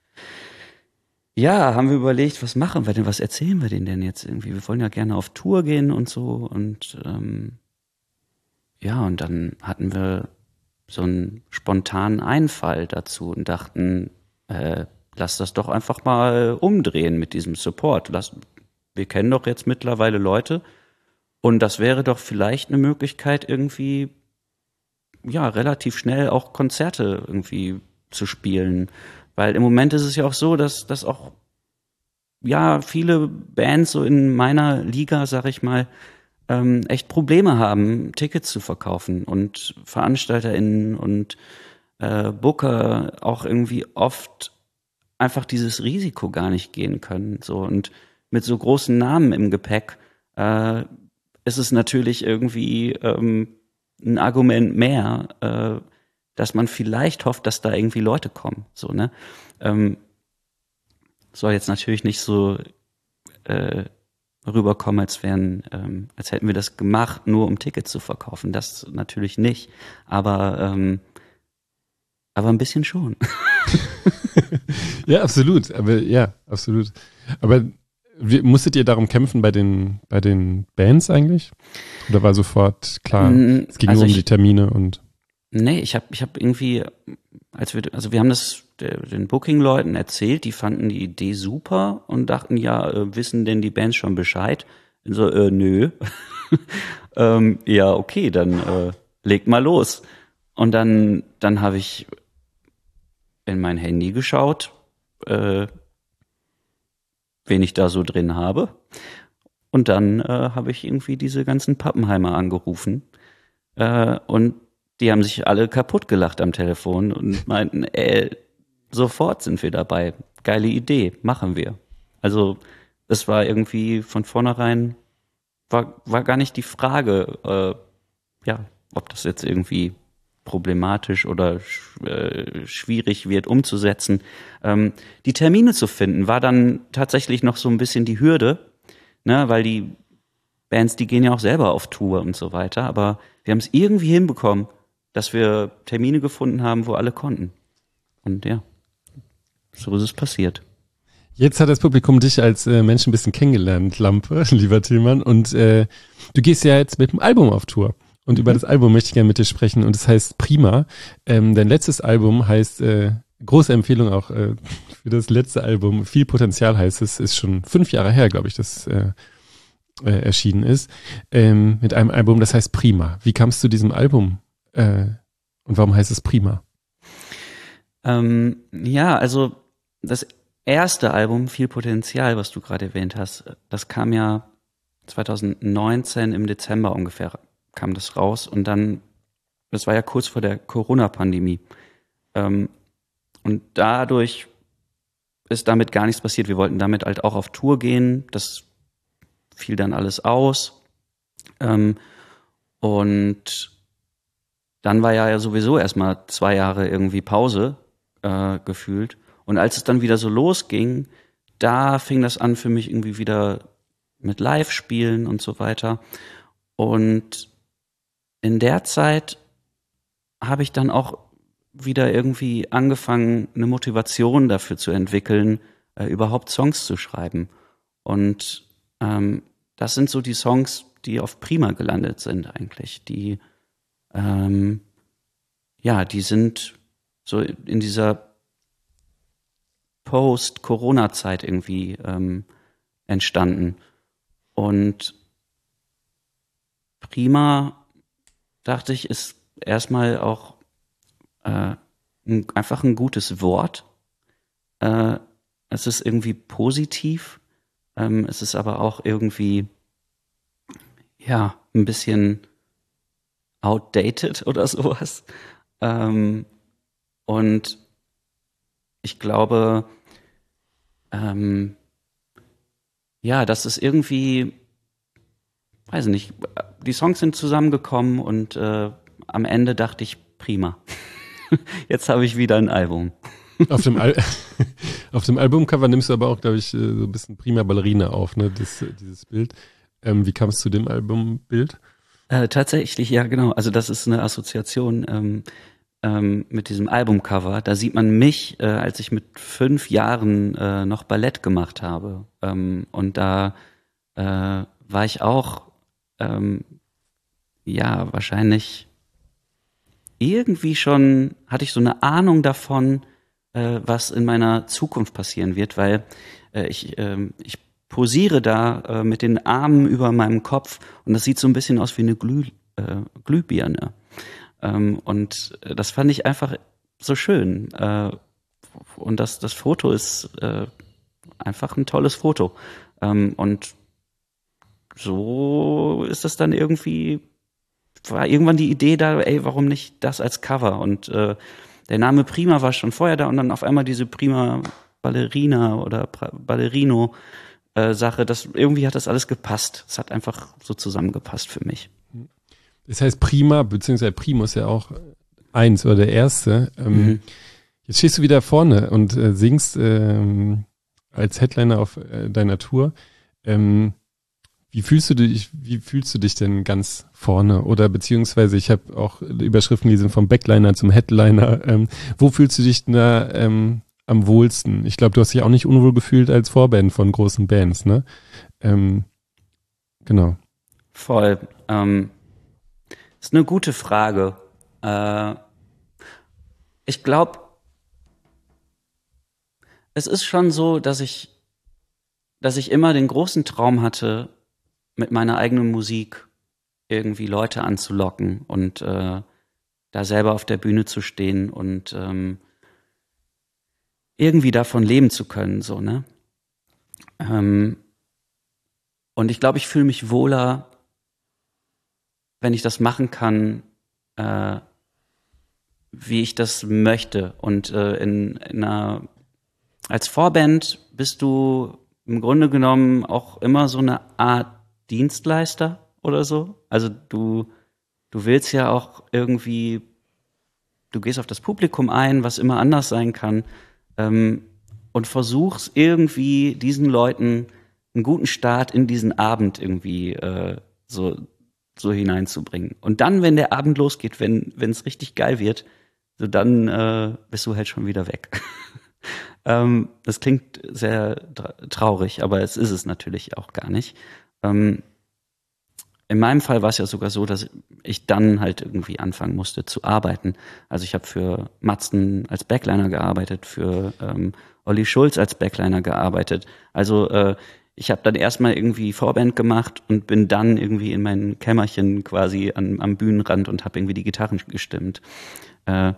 ja, haben wir überlegt, was machen wir denn, was erzählen wir denen denn jetzt irgendwie? Wir wollen ja gerne auf Tour gehen und so und ähm, ja, und dann hatten wir so einen spontanen Einfall dazu und dachten, äh, lass das doch einfach mal umdrehen mit diesem Support. Lass, wir kennen doch jetzt mittlerweile Leute und das wäre doch vielleicht eine Möglichkeit, irgendwie ja relativ schnell auch Konzerte irgendwie zu spielen. Weil im Moment ist es ja auch so, dass, dass auch ja viele Bands so in meiner Liga, sag ich mal, ähm, echt Probleme haben, Tickets zu verkaufen und VeranstalterInnen und äh, Booker auch irgendwie oft einfach dieses Risiko gar nicht gehen können. So und mit so großen Namen im Gepäck äh, ist es natürlich irgendwie ähm, ein Argument mehr, äh, dass man vielleicht hofft, dass da irgendwie Leute kommen. So, ne? Ähm, soll jetzt natürlich nicht so äh, rüberkommen, als wären, ähm, als hätten wir das gemacht, nur um Tickets zu verkaufen. Das natürlich nicht. Aber ähm, aber ein bisschen schon. Ja, absolut. Aber ja, absolut. Aber wie, musstet ihr darum kämpfen bei den bei den Bands eigentlich? Oder war sofort klar, es ging also nur um ich, die Termine und nee, ich habe ich habe irgendwie, als wir, also wir haben das der, den Booking-Leuten erzählt, die fanden die Idee super und dachten, ja, äh, wissen denn die Bands schon Bescheid? Und so, äh, nö. ähm, ja, okay, dann äh, legt mal los. Und dann dann habe ich in mein Handy geschaut, äh, wen ich da so drin habe. Und dann äh, habe ich irgendwie diese ganzen Pappenheimer angerufen. Äh, und die haben sich alle kaputt gelacht am Telefon und meinten, ey, sofort sind wir dabei. Geile Idee, machen wir. Also es war irgendwie von vornherein, war, war gar nicht die Frage, äh, ja, ob das jetzt irgendwie problematisch oder sch äh, schwierig wird umzusetzen. Ähm, die Termine zu finden, war dann tatsächlich noch so ein bisschen die Hürde, ne, weil die Bands, die gehen ja auch selber auf Tour und so weiter, aber wir haben es irgendwie hinbekommen, dass wir Termine gefunden haben, wo alle konnten. Und ja, so ist es passiert. Jetzt hat das Publikum dich als äh, Mensch ein bisschen kennengelernt, Lampe, lieber Tillmann. Und äh, du gehst ja jetzt mit dem Album auf Tour. Und mhm. über das Album möchte ich gerne mit dir sprechen. Und es heißt Prima. Ähm, dein letztes Album heißt, äh, große Empfehlung auch äh, für das letzte Album, Viel Potenzial heißt es, ist schon fünf Jahre her, glaube ich, das äh, äh, erschienen ist. Ähm, mit einem Album, das heißt Prima. Wie kamst du zu diesem Album? Äh, und warum heißt es Prima? Ähm, ja, also das erste Album, Viel Potenzial, was du gerade erwähnt hast, das kam ja zwanzig neunzehn im Dezember ungefähr, kam das raus. Und dann, das war ja kurz vor der Corona-Pandemie. Ähm, und dadurch ist damit gar nichts passiert. Wir wollten damit halt auch auf Tour gehen. Das fiel dann alles aus. Ähm, und dann war ja sowieso erstmal zwei Jahre irgendwie Pause äh, gefühlt. Und als es dann wieder so losging, da fing das an für mich irgendwie wieder mit Live-Spielen und so weiter. Und in der Zeit habe ich dann auch wieder irgendwie angefangen, eine Motivation dafür zu entwickeln, äh, überhaupt Songs zu schreiben. Und ähm, das sind so die Songs, die auf Prima gelandet sind eigentlich. Die, ähm, ja, die sind so in dieser Post-Corona-Zeit irgendwie ähm, entstanden. Und Prima, dachte ich, ist erstmal auch äh, ein, einfach ein gutes Wort. Äh, es ist irgendwie positiv. Ähm, es ist aber auch irgendwie, ja, ein bisschen outdated oder sowas. Ähm, und ich glaube, ähm, ja, das ist irgendwie, weiß nicht, die Songs sind zusammengekommen und äh, am Ende dachte ich, prima. Jetzt habe ich wieder ein Album. Auf dem, Al auf dem Albumcover nimmst du aber auch, glaube ich, so ein bisschen Prima Ballerina auf, ne, das, dieses Bild. Ähm, wie kam es zu dem Albumbild? Äh, tatsächlich, ja, genau. Also das ist eine Assoziation ähm, ähm, mit diesem Albumcover. Da sieht man mich, äh, als ich mit fünf Jahren äh, noch Ballett gemacht habe. Ähm, und da äh, war ich auch, ähm, ja, wahrscheinlich irgendwie schon, hatte ich so eine Ahnung davon, äh, was in meiner Zukunft passieren wird, weil äh, ich, äh, ich posiere da äh, mit den Armen über meinem Kopf und das sieht so ein bisschen aus wie eine Glüh, äh, Glühbirne. Ähm, und das fand ich einfach so schön. Äh, und das, das Foto ist äh, einfach ein tolles Foto. Ähm, und so ist das dann irgendwie, war irgendwann die Idee da, ey, warum nicht das als Cover? Und äh, der Name Prima war schon vorher da und dann auf einmal diese Prima Ballerina oder Ballerino äh, Sache, das irgendwie hat das alles gepasst. Es hat einfach so zusammengepasst für mich. Das heißt Prima, beziehungsweise Primus ja auch eins oder der erste. Ähm, mhm. Jetzt stehst du wieder vorne und äh, singst ähm, als Headliner auf äh, deiner Tour. Ähm, Wie fühlst du dich, wie fühlst du dich denn ganz vorne? Oder beziehungsweise ich habe auch Überschriften gelesen vom Backliner zum Headliner. Ähm, wo fühlst du dich da ähm, am wohlsten? Ich glaube, du hast dich auch nicht unwohl gefühlt als Vorband von großen Bands, ne? Ähm, genau. Voll. Ähm, ist eine gute Frage. Äh, ich glaube, es ist schon so, dass ich, dass ich immer den großen Traum hatte, mit meiner eigenen Musik irgendwie Leute anzulocken und äh, da selber auf der Bühne zu stehen und ähm, irgendwie davon leben zu können, so, ne? Ähm, und ich glaube, ich fühle mich wohler, wenn ich das machen kann, äh, wie ich das möchte. Und äh, in, in einer, als Vorband bist du im Grunde genommen auch immer so eine Art Dienstleister oder so. Also du, du willst ja auch irgendwie, du gehst auf das Publikum ein, was immer anders sein kann, ähm, und versuchst irgendwie diesen Leuten einen guten Start in diesen Abend irgendwie äh, so so hineinzubringen. Und dann, wenn der Abend losgeht, wenn wenn es richtig geil wird, so dann äh, bist du halt schon wieder weg. ähm, das klingt sehr tra- traurig, aber es ist es natürlich auch gar nicht. Ähm, in meinem Fall war es ja sogar so, dass ich dann halt irgendwie anfangen musste zu arbeiten. Also ich habe für Matzen als Backliner gearbeitet, für ähm, Olli Schulz als Backliner gearbeitet. Also äh, ich habe dann erstmal irgendwie Vorband gemacht und bin dann irgendwie in mein Kämmerchen quasi an, am Bühnenrand und habe irgendwie die Gitarren gestimmt. Äh,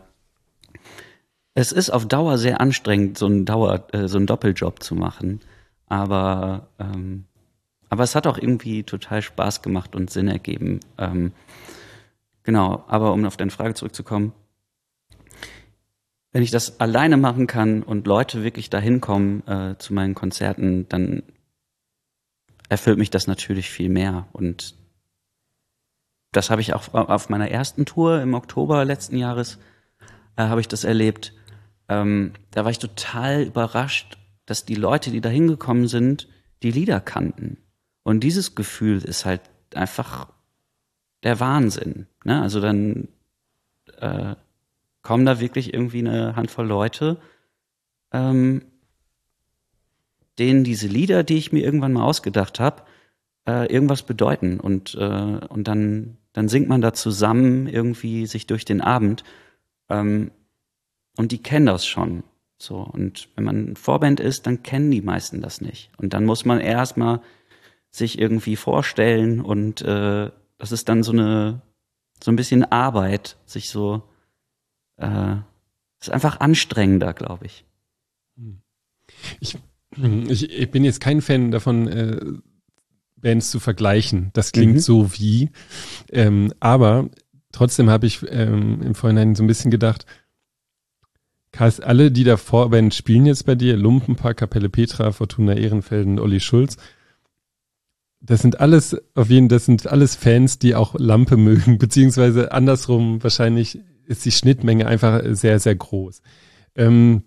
es ist auf Dauer sehr anstrengend, so einen Dauer, äh, so einen Doppeljob zu machen. Aber ähm, aber es hat auch irgendwie total Spaß gemacht und Sinn ergeben. Ähm, genau, aber um auf deine Frage zurückzukommen, wenn ich das alleine machen kann und Leute wirklich dahin kommen äh, zu meinen Konzerten, dann erfüllt mich das natürlich viel mehr. Und das habe ich auch auf meiner ersten Tour im Oktober letzten Jahres, äh, habe ich das erlebt. Ähm, da war ich total überrascht, dass die Leute, die da hingekommen sind, die Lieder kannten. Und dieses Gefühl ist halt einfach der Wahnsinn. Ne? Also dann äh, kommen da wirklich irgendwie eine Handvoll Leute, ähm, denen diese Lieder, die ich mir irgendwann mal ausgedacht habe, äh, irgendwas bedeuten. Und, äh, und dann, dann singt man da zusammen irgendwie sich durch den Abend. Ähm, und die kennen das schon. So. Und wenn man Vorband ist, dann kennen die meisten das nicht. Und dann muss man erstmal sich irgendwie vorstellen und äh, das ist dann so eine so ein bisschen Arbeit, sich so äh, ist einfach anstrengender, glaube ich. Ich, ich, ich bin jetzt kein Fan davon, äh, Bands zu vergleichen. Das klingt mhm. so wie, ähm, aber trotzdem habe ich ähm, im Vorhinein so ein bisschen gedacht, Karls, alle, die da Vorband spielen jetzt bei dir, Lumpenpaar, Kapelle Petra, Fortuna Ehrenfelden, Olli Schulz, das sind alles, auf jeden, das sind alles Fans, die auch Lampe mögen, beziehungsweise andersrum, wahrscheinlich ist die Schnittmenge einfach sehr, sehr groß. Ähm,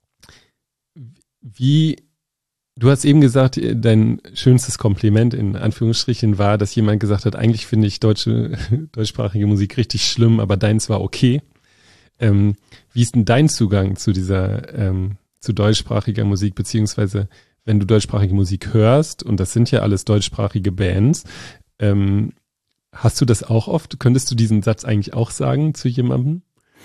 wie, du hast eben gesagt, dein schönstes Kompliment in Anführungsstrichen war, dass jemand gesagt hat, eigentlich finde ich deutsche, deutschsprachige Musik richtig schlimm, aber deins war okay. Ähm, wie ist denn dein Zugang zu dieser, ähm, zu deutschsprachiger Musik, beziehungsweise wenn du deutschsprachige Musik hörst, und das sind ja alles deutschsprachige Bands, ähm, hast du das auch oft? Könntest du diesen Satz eigentlich auch sagen zu jemandem?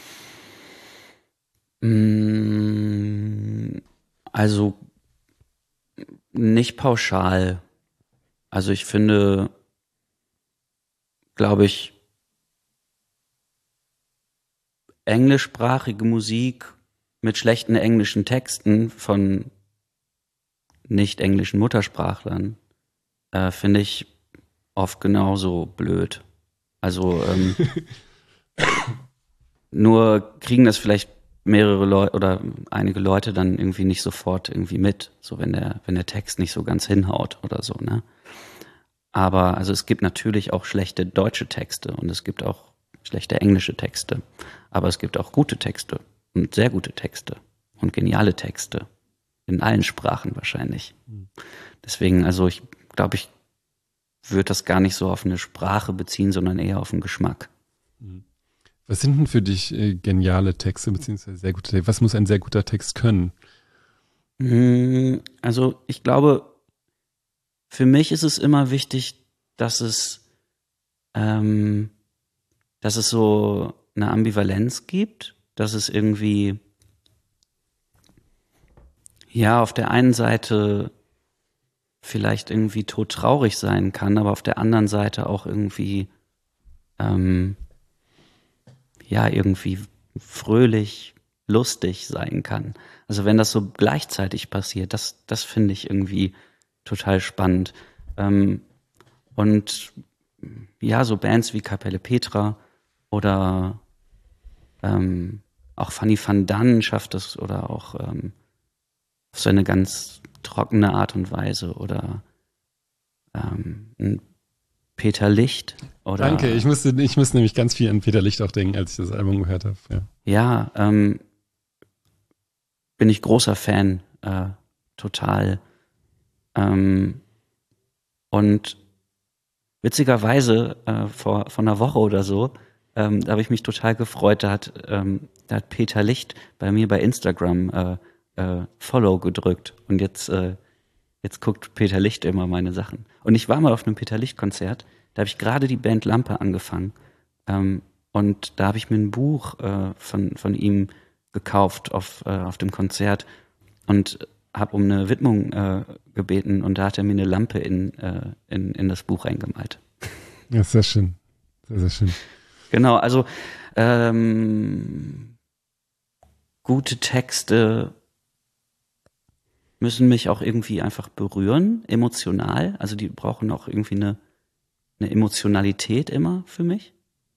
Also nicht pauschal. Also ich finde, glaube ich, englischsprachige Musik mit schlechten englischen Texten von nicht englischen Muttersprachlern äh, finde ich oft genauso blöd. Also ähm, nur kriegen das vielleicht mehrere Leute oder einige Leute dann irgendwie nicht sofort irgendwie mit, so wenn der wenn der Text nicht so ganz hinhaut oder so, ne? Aber also es gibt natürlich auch schlechte deutsche Texte und es gibt auch schlechte englische Texte, aber es gibt auch gute Texte und sehr gute Texte und geniale Texte. In allen Sprachen wahrscheinlich. Deswegen, also ich glaube, ich würde das gar nicht so auf eine Sprache beziehen, sondern eher auf den Geschmack. Was sind denn für dich äh, geniale Texte, beziehungsweise sehr gute Texte? Was muss ein sehr guter Text können? Also ich glaube, für mich ist es immer wichtig, dass es, ähm, dass es so eine Ambivalenz gibt, dass es irgendwie ja, auf der einen Seite vielleicht irgendwie todtraurig sein kann, aber auf der anderen Seite auch irgendwie, ähm, ja, irgendwie fröhlich, lustig sein kann. Also wenn das so gleichzeitig passiert, das, das finde ich irgendwie total spannend. Ähm, und ja, so Bands wie Kapelle Petra oder ähm, auch Fanny van Dan schafft es oder auch ähm, auf so eine ganz trockene Art und Weise oder ähm, ein Peter Licht Danke, ich oder musste, ich musste nämlich ganz viel an Peter Licht auch denken, als ich das Album gehört habe. Ja. ja, ähm, bin ich großer Fan, äh, total. Ähm, und witzigerweise äh, vor, vor einer Woche oder so, ähm, da habe ich mich total gefreut, da hat, ähm, da hat Peter Licht bei mir bei Instagram äh, äh, Follow gedrückt und jetzt, äh, jetzt guckt Peter Licht immer meine Sachen. Und ich war mal auf einem Peter Licht Konzert, da habe ich gerade die Band Lampe angefangen ähm, und da habe ich mir ein Buch äh, von, von ihm gekauft auf, äh, auf dem Konzert und habe um eine Widmung äh, gebeten und da hat er mir eine Lampe in, äh, in, in das Buch reingemalt. Ja, sehr schön. Sehr, sehr schön. Genau, also ähm, gute Texte müssen mich auch irgendwie einfach berühren, emotional. Also die brauchen auch irgendwie eine, eine Emotionalität immer für mich.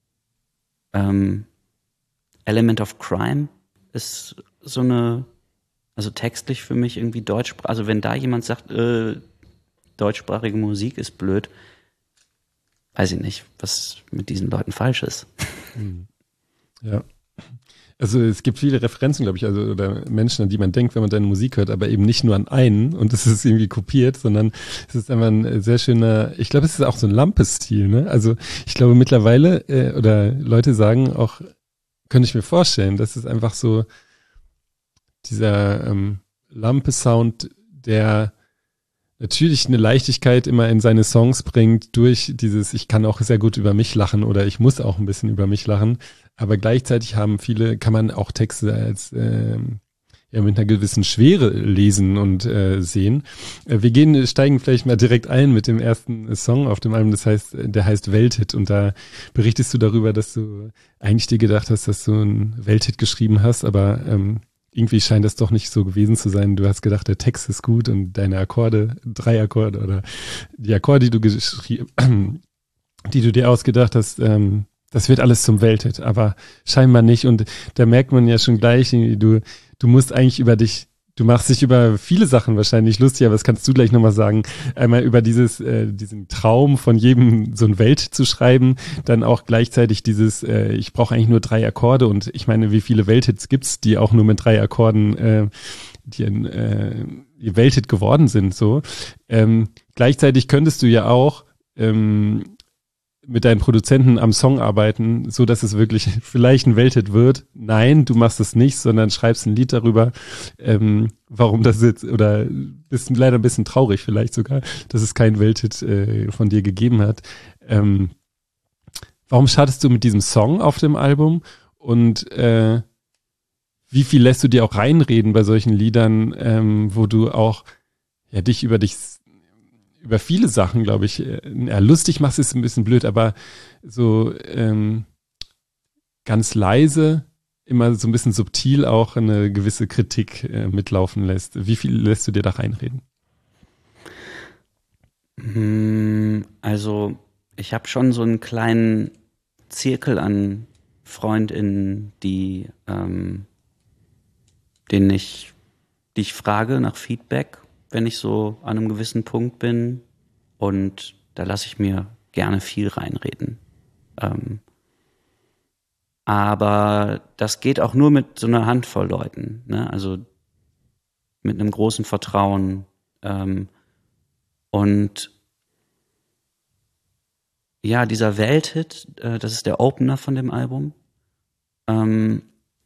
Ähm, Element of Crime ist so eine, also textlich für mich irgendwie deutsch. Also wenn da jemand sagt, äh, deutschsprachige Musik ist blöd, weiß ich nicht, was mit diesen Leuten falsch ist. Hm. Ja. Also es gibt viele Referenzen, glaube ich, also oder Menschen, an die man denkt, wenn man deine Musik hört, aber eben nicht nur an einen und das ist irgendwie kopiert, sondern es ist einfach ein sehr schöner, ich glaube, es ist auch so ein Lampe-Stil, ne? Also ich glaube mittlerweile, äh, oder Leute sagen auch, könnte ich mir vorstellen, dass es einfach so dieser ähm, Lampe-Sound, der natürlich eine Leichtigkeit immer in seine Songs bringt durch dieses, ich kann auch sehr gut über mich lachen oder ich muss auch ein bisschen über mich lachen, aber gleichzeitig haben viele, kann man auch Texte als ähm, ja mit einer gewissen Schwere lesen und äh, sehen. Äh, wir gehen, steigen vielleicht mal direkt ein mit dem ersten Song auf dem Album, das heißt, der heißt Welthit und da berichtest du darüber, dass du eigentlich dir gedacht hast, dass du einen Welthit geschrieben hast, aber ähm, irgendwie scheint das doch nicht so gewesen zu sein. Du hast gedacht, der Text ist gut und deine Akkorde, drei Akkorde oder die Akkorde, die du geschrieben, die du dir ausgedacht hast, ähm, das wird alles zum Welthit, aber scheinbar nicht. Und da merkt man ja schon gleich, du, du musst eigentlich über dich, du machst dich über viele Sachen wahrscheinlich lustig, aber das kannst du gleich nochmal sagen. Einmal über dieses, äh, diesen Traum von jedem so ein Welt zu schreiben, dann auch gleichzeitig dieses, äh, ich brauche eigentlich nur drei Akkorde und ich meine, wie viele Welthits gibt's, die auch nur mit drei Akkorden, äh, die ein äh, die Welthit geworden sind, so. Ähm, gleichzeitig könntest du ja auch, ähm, mit deinen Produzenten am Song arbeiten, so dass es wirklich vielleicht ein Welthit wird. Nein, du machst es nicht, sondern schreibst ein Lied darüber, ähm, warum das jetzt, oder bist leider ein bisschen traurig vielleicht sogar, dass es keinen Welthit äh, von dir gegeben hat. Ähm, warum startest du mit diesem Song auf dem Album und äh, wie viel lässt du dir auch reinreden bei solchen Liedern, ähm, wo du auch ja dich über dich über viele Sachen, glaube ich, ja, lustig machst, ist ein bisschen blöd, aber so ähm, ganz leise, immer so ein bisschen subtil auch eine gewisse Kritik äh, mitlaufen lässt. Wie viel lässt du dir da reinreden? Also ich habe schon so einen kleinen Zirkel an FreundInnen, die, ähm, denen ich, die ich frage nach Feedback, wenn ich so an einem gewissen Punkt bin, und da lasse ich mir gerne viel reinreden. Ähm, aber das geht auch nur mit so einer Handvoll Leuten, ne? Also mit einem großen Vertrauen. Ähm, und ja, dieser Welthit, äh, das ist der Opener von dem Album. Ähm,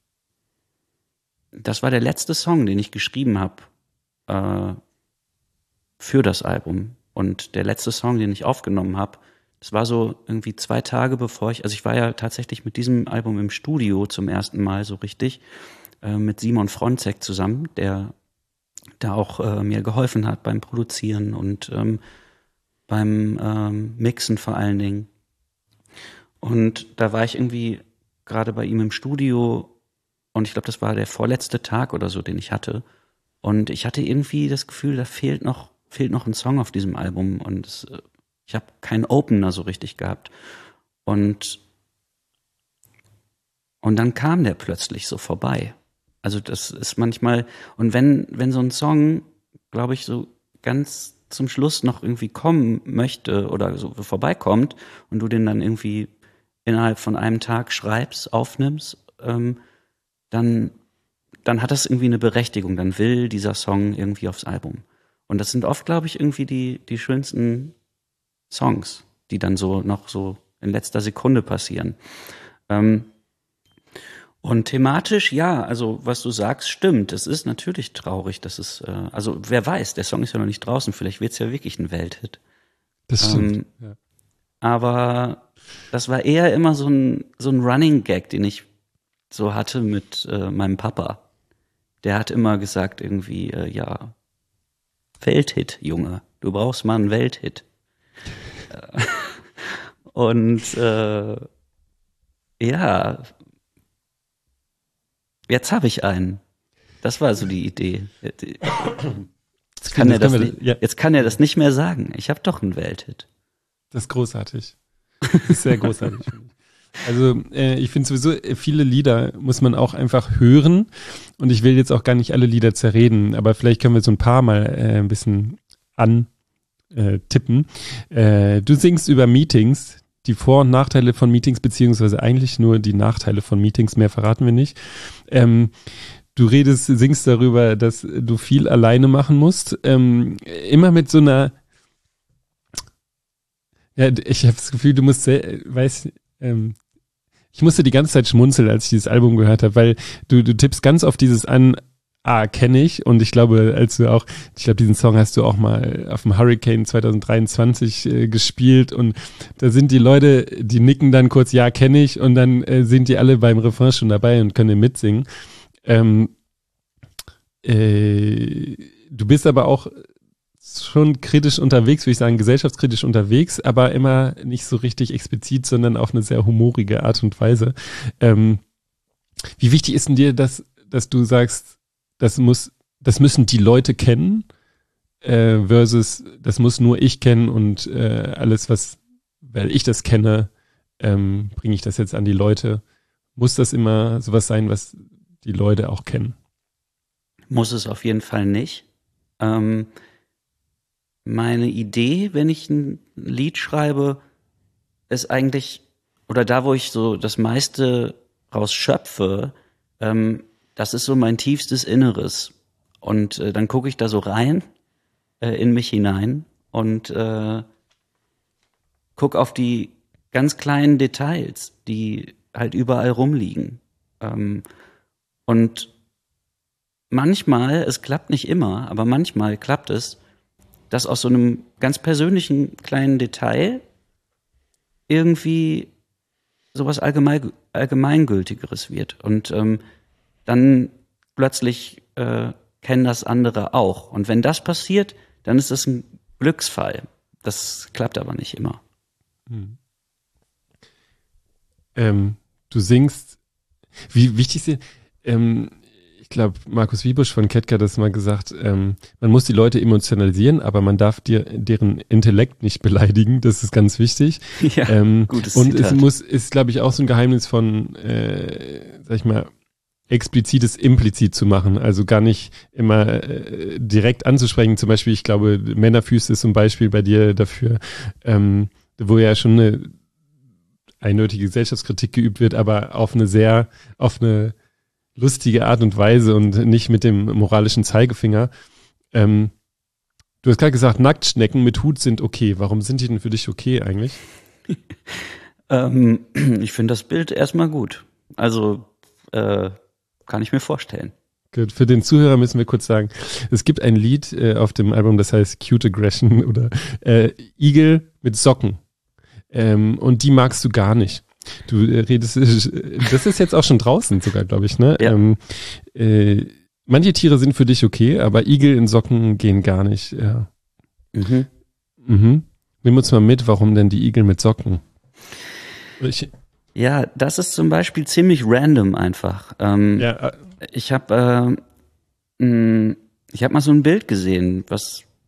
das war der letzte Song, den ich geschrieben habe äh, für das Album. Und der letzte Song, den ich aufgenommen habe, das war so irgendwie zwei Tage bevor ich, also ich war ja tatsächlich mit diesem Album im Studio zum ersten Mal so richtig, äh, mit Simon Fronzek zusammen, der da auch äh, mir geholfen hat beim Produzieren und ähm, beim ähm, Mixen vor allen Dingen. Und da war ich irgendwie gerade bei ihm im Studio und ich glaube, das war der vorletzte Tag oder so, den ich hatte. Und ich hatte irgendwie das Gefühl, da fehlt noch fehlt noch ein Song auf diesem Album und es, ich habe keinen Opener so richtig gehabt. Und, und dann kam der plötzlich so vorbei. Also das ist manchmal, und wenn, wenn so ein Song, glaube ich, so ganz zum Schluss noch irgendwie kommen möchte oder so vorbeikommt und du den dann irgendwie innerhalb von einem Tag schreibst, aufnimmst, ähm, dann, dann hat das irgendwie eine Berechtigung, dann will dieser Song irgendwie aufs Album. Und das sind oft, glaube ich, irgendwie die, die schönsten Songs, die dann so noch so in letzter Sekunde passieren. Ähm, und thematisch, ja, also was du sagst, stimmt. Es ist natürlich traurig, dass es, äh, also wer weiß, der Song ist ja noch nicht draußen, vielleicht wird es ja wirklich ein Welthit. Das stimmt. Ähm, ja. Aber das war eher immer so ein, so ein Running Gag, den ich so hatte mit äh, meinem Papa. Der hat immer gesagt irgendwie, äh, ja, Welthit, Junge, du brauchst mal einen Welthit. Und äh, ja, jetzt habe ich einen. Das war so die Idee. Jetzt kann, er das nicht, ja. jetzt kann er das nicht mehr sagen. Ich habe doch einen Welthit. Das ist großartig. Das ist sehr großartig. Also äh, ich finde sowieso, viele Lieder muss man auch einfach hören. Und ich will jetzt auch gar nicht alle Lieder zerreden, aber vielleicht können wir so ein paar mal äh, ein bisschen antippen. Äh, du singst über Meetings, die Vor- und Nachteile von Meetings, beziehungsweise eigentlich nur die Nachteile von Meetings, mehr verraten wir nicht. Ähm, du redest, singst darüber, dass du viel alleine machen musst. Ähm, immer mit so einer, ja, ich habe das Gefühl, du musst, sehr, weiß, ähm, ich musste die ganze Zeit schmunzeln, als ich dieses Album gehört habe, weil du, du tippst ganz auf dieses an, ah, kenne ich, und ich glaube, als du auch, ich glaube, diesen Song hast du auch mal auf dem Hurricane zwanzig dreiundzwanzig äh, gespielt, und da sind die Leute, die nicken dann kurz, ja, kenne ich, und dann äh, sind die alle beim Refrain schon dabei und können mitsingen. Ähm, äh, du bist aber auch schon kritisch unterwegs, würde ich sagen, gesellschaftskritisch unterwegs, aber immer nicht so richtig explizit, sondern auf eine sehr humorige Art und Weise. Ähm, wie wichtig ist denn dir, dass, dass du sagst, das muss, das müssen die Leute kennen, äh, versus das muss nur ich kennen, und äh, alles, was, weil ich das kenne, ähm, bringe ich das jetzt an die Leute. Muss das immer sowas sein, was die Leute auch kennen? Muss es auf jeden Fall nicht. Ähm, meine Idee, wenn ich ein Lied schreibe, ist eigentlich, oder da, wo ich so das meiste raus schöpfe, ähm, das ist so mein tiefstes Inneres. Und äh, dann gucke ich da so rein, äh, in mich hinein, und äh, gucke auf die ganz kleinen Details, die halt überall rumliegen. Ähm, und manchmal, es klappt nicht immer, aber manchmal klappt es, dass aus so einem ganz persönlichen kleinen Detail irgendwie sowas allgemein, Allgemeingültigeres wird. Und ähm, dann plötzlich äh, kennen das andere auch. Und wenn das passiert, dann ist das ein Glücksfall. Das klappt aber nicht immer. Hm. Ähm, du singst, wie wichtig sind, ähm, ich glaube, Markus Wiebusch von Ketka hat das mal gesagt, ähm, man muss die Leute emotionalisieren, aber man darf dir, deren Intellekt nicht beleidigen, das ist ganz wichtig. Ja, ähm, gutes und Zitat. es muss, ist, glaube ich, auch so ein Geheimnis von, äh, sag ich mal, explizites implizit zu machen, also gar nicht immer äh, direkt anzusprechen. Zum Beispiel, ich glaube, Männerfüße ist zum Beispiel bei dir dafür, ähm, wo ja schon eine eindeutige Gesellschaftskritik geübt wird, aber auf eine sehr, auf eine lustige Art und Weise und nicht mit dem moralischen Zeigefinger. Ähm, du hast gerade gesagt, Nacktschnecken mit Hut sind okay. Warum sind die denn für dich okay eigentlich? ähm, ich finde das Bild erstmal gut. Also äh, kann ich mir vorstellen. Gut, für den Zuhörer müssen wir kurz sagen, es gibt ein Lied äh, auf dem Album, das heißt Cute Aggression oder äh, Igel mit Socken. Ähm, und die magst du gar nicht. Du äh, redest, äh, das ist jetzt auch schon draußen sogar, glaube ich, ne? Ja. Ähm, äh, manche Tiere sind für dich okay, aber Igel in Socken gehen gar nicht. Ja. Mhm. Mhm. Nimm uns mal mit, warum denn die Igel mit Socken? Ich, Ja, das ist zum Beispiel ziemlich random einfach. Ähm, ja, äh, Ich habe äh, mh, ich habe mal so ein Bild gesehen, was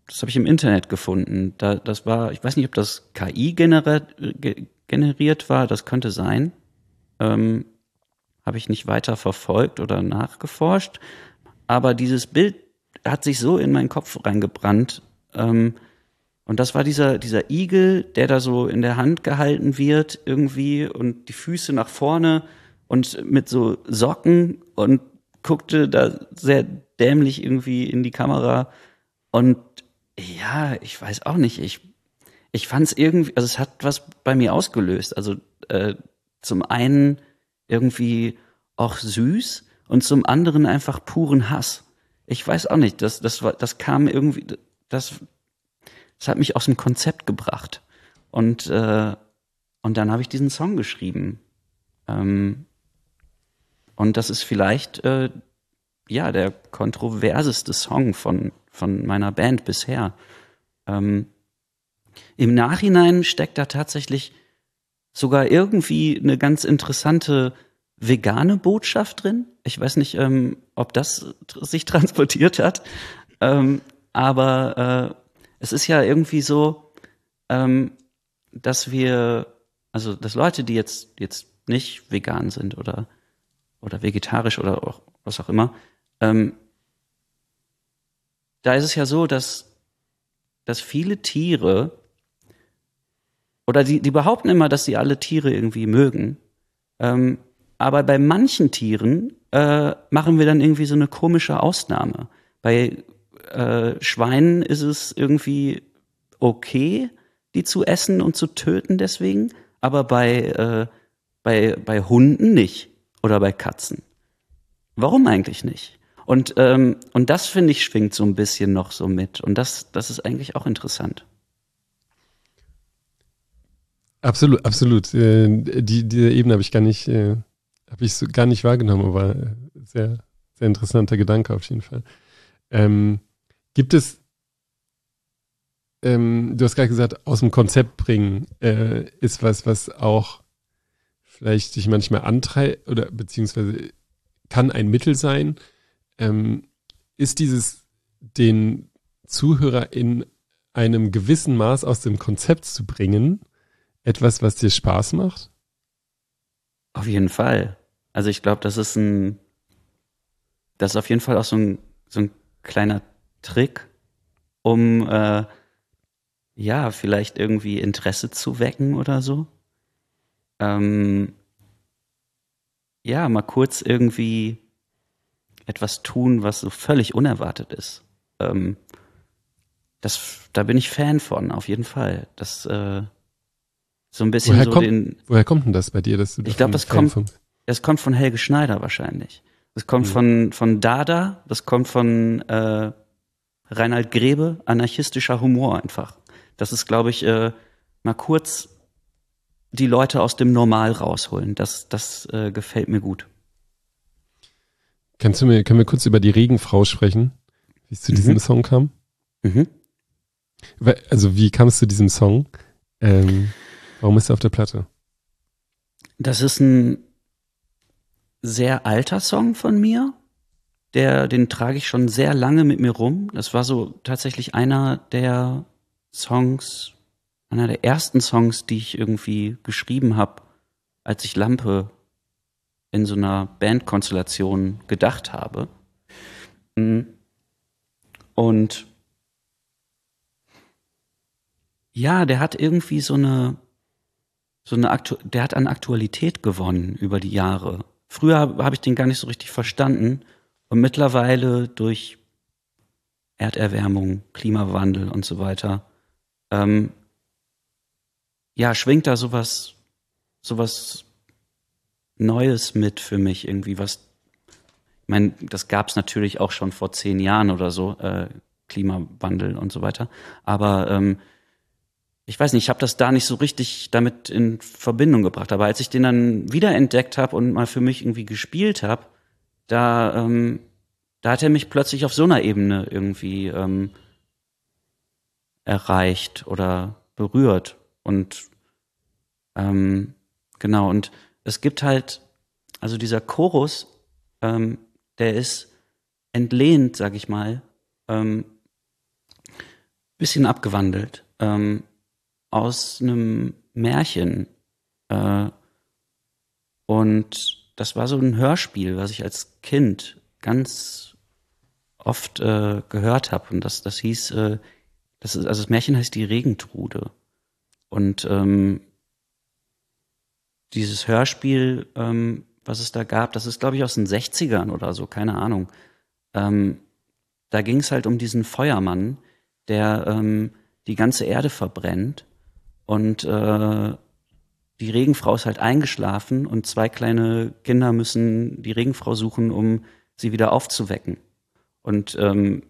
das habe ich im Internet gefunden. Da, das war, ich weiß nicht, ob das K I generiert, generiert war, das könnte sein. Ähm, habe ich nicht weiter verfolgt oder nachgeforscht. Aber dieses Bild hat sich so in meinen Kopf reingebrannt. Ähm, und das war dieser, dieser Igel, der da so in der Hand gehalten wird irgendwie und die Füße nach vorne und mit so Socken und guckte da sehr dämlich irgendwie in die Kamera. Und ja, ich weiß auch nicht, ich, ich fand es irgendwie, also es hat was bei mir ausgelöst. Also äh, zum einen irgendwie auch süß und zum anderen einfach puren Hass. Ich weiß auch nicht, das, das war, das kam irgendwie, das, das hat mich aus dem Konzept gebracht. Und, äh, und dann habe ich diesen Song geschrieben. Ähm, und das ist vielleicht, äh, ja, der kontroverseste Song von, von meiner Band bisher. Ähm, Im Nachhinein steckt da tatsächlich sogar irgendwie eine ganz interessante vegane Botschaft drin. Ich weiß nicht, ähm, ob das sich transportiert hat, ähm, aber äh, es ist ja irgendwie so, ähm, dass wir, also dass Leute, die jetzt jetzt nicht vegan sind oder oder vegetarisch oder auch was auch immer, ähm, da ist es ja so, dass dass viele Tiere oder die die behaupten immer, dass sie alle Tiere irgendwie mögen. Ähm, aber bei manchen Tieren äh, machen wir dann irgendwie so eine komische Ausnahme. Bei äh, Schweinen ist es irgendwie okay, die zu essen und zu töten deswegen, aber bei, äh, bei, bei Hunden nicht oder bei Katzen. Warum eigentlich nicht? Und, ähm, und das, finde ich, schwingt so ein bisschen noch so mit. Und das, das ist eigentlich auch interessant. Absolut, absolut. Äh, die, diese Ebene habe ich gar nicht, äh, habe ich so gar nicht wahrgenommen, aber äh, sehr, sehr interessanter Gedanke auf jeden Fall. Ähm, gibt es, ähm, du hast gerade gesagt, aus dem Konzept bringen äh, ist was, was auch vielleicht sich manchmal antreibt oder beziehungsweise kann ein Mittel sein. Ähm, ist dieses den Zuhörer in einem gewissen Maß aus dem Konzept zu bringen, etwas, was dir Spaß macht? Auf jeden Fall. Also ich glaube, das ist ein, das ist auf jeden Fall auch so ein, so ein kleiner Trick, um äh, ja, vielleicht irgendwie Interesse zu wecken oder so. Ähm, ja, mal kurz irgendwie etwas tun, was so völlig unerwartet ist. Ähm, das, da bin ich Fan von, auf jeden Fall. Das äh, so ein bisschen Woher so kommt, den, woher kommt denn das bei dir, dass du ich glaube, davon das Fan kommt, von? das kommt von Helge Schneider wahrscheinlich. Das kommt Hm. von, von Dada, das kommt von äh, Reinhard Grebe, anarchistischer Humor einfach. Das ist, glaube ich, äh, mal kurz die Leute aus dem Normal rausholen. Das, das äh, gefällt mir gut. Kannst du mir, können wir kurz über die Regenfrau sprechen, wie es zu Mhm. diesem Song kam? Mhm. Weil- Also wie kam es zu diesem Song? Ähm, warum ist er auf der Platte? Das ist ein sehr alter Song von mir. Der, den trage ich schon sehr lange mit mir rum. Das war so tatsächlich einer der Songs, einer der ersten Songs, die ich irgendwie geschrieben habe, als ich Lampe in so einer Bandkonstellation gedacht habe. Mhm. Und ja, der hat irgendwie so eine, so eine Aktu der hat an Aktualität gewonnen über die Jahre. Früher habe ich den gar nicht so richtig verstanden und mittlerweile durch Erderwärmung, Klimawandel und so weiter, ähm, ja, schwingt da sowas, sowas Neues mit für mich irgendwie, was, ich meine, das gab's natürlich auch schon vor zehn Jahren oder so, äh, Klimawandel und so weiter, aber ähm, ich weiß nicht, ich habe das da nicht so richtig damit in Verbindung gebracht. Aber als ich den dann wiederentdeckt habe und mal für mich irgendwie gespielt habe, da, ähm, da hat er mich plötzlich auf so einer Ebene irgendwie ähm, erreicht oder berührt. Und ähm, genau, und es gibt halt, also dieser Chorus, ähm, der ist entlehnt, sag ich mal, ähm, bisschen abgewandelt, ähm, aus einem Märchen. Äh, und das war so ein Hörspiel, was ich als Kind ganz oft äh, gehört habe. Und das, das hieß, äh, das ist, also das Märchen heißt die Regentrude. Und ähm, dieses Hörspiel, ähm, was es da gab, das ist, glaube ich, aus den Sechzigern oder so, keine Ahnung. Ähm, da ging es halt um diesen Feuermann, der ähm, die ganze Erde verbrennt und äh, die Regenfrau ist halt eingeschlafen und zwei kleine Kinder müssen die Regenfrau suchen, um sie wieder aufzuwecken. Und ähm,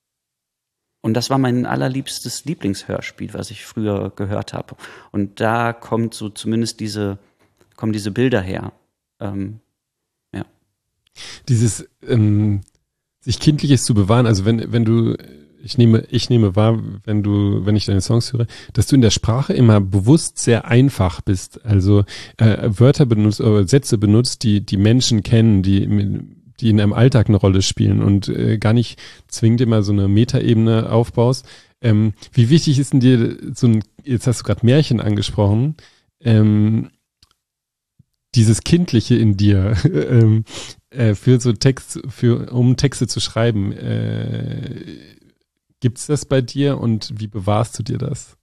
und das war mein allerliebstes Lieblingshörspiel, was ich früher gehört habe. Und da kommt so zumindest diese kommen diese Bilder her. Ähm, ja. Dieses ähm, sich Kindliches zu bewahren, also wenn, wenn du, ich nehme, ich nehme wahr, wenn du, wenn ich deine Songs höre, dass du in der Sprache immer bewusst sehr einfach bist. Also äh, Wörter benutzt oder Sätze benutzt, die die Menschen kennen, die die in einem Alltag eine Rolle spielen und äh, gar nicht zwingend immer so eine Metaebene aufbaust. Ähm, wie wichtig ist denn dir so ein, jetzt hast du gerade Märchen angesprochen, ähm, dieses Kindliche in dir, ähm, äh, für so Text, für, um Texte zu schreiben, äh, gibt's das bei dir und wie bewahrst du dir das?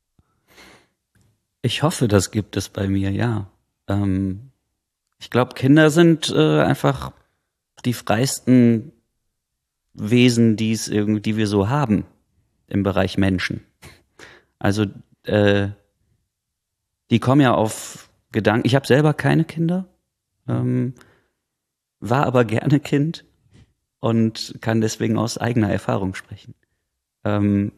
Ich hoffe, das gibt es bei mir, ja. Ähm, ich glaube, Kinder sind äh, einfach die freisten Wesen, die es irgendwie, die wir so haben im Bereich Menschen. Also äh, die kommen ja auf Gedanken. Ich habe selber keine Kinder, ähm, war aber gerne Kind und kann deswegen aus eigener Erfahrung sprechen. Ähm,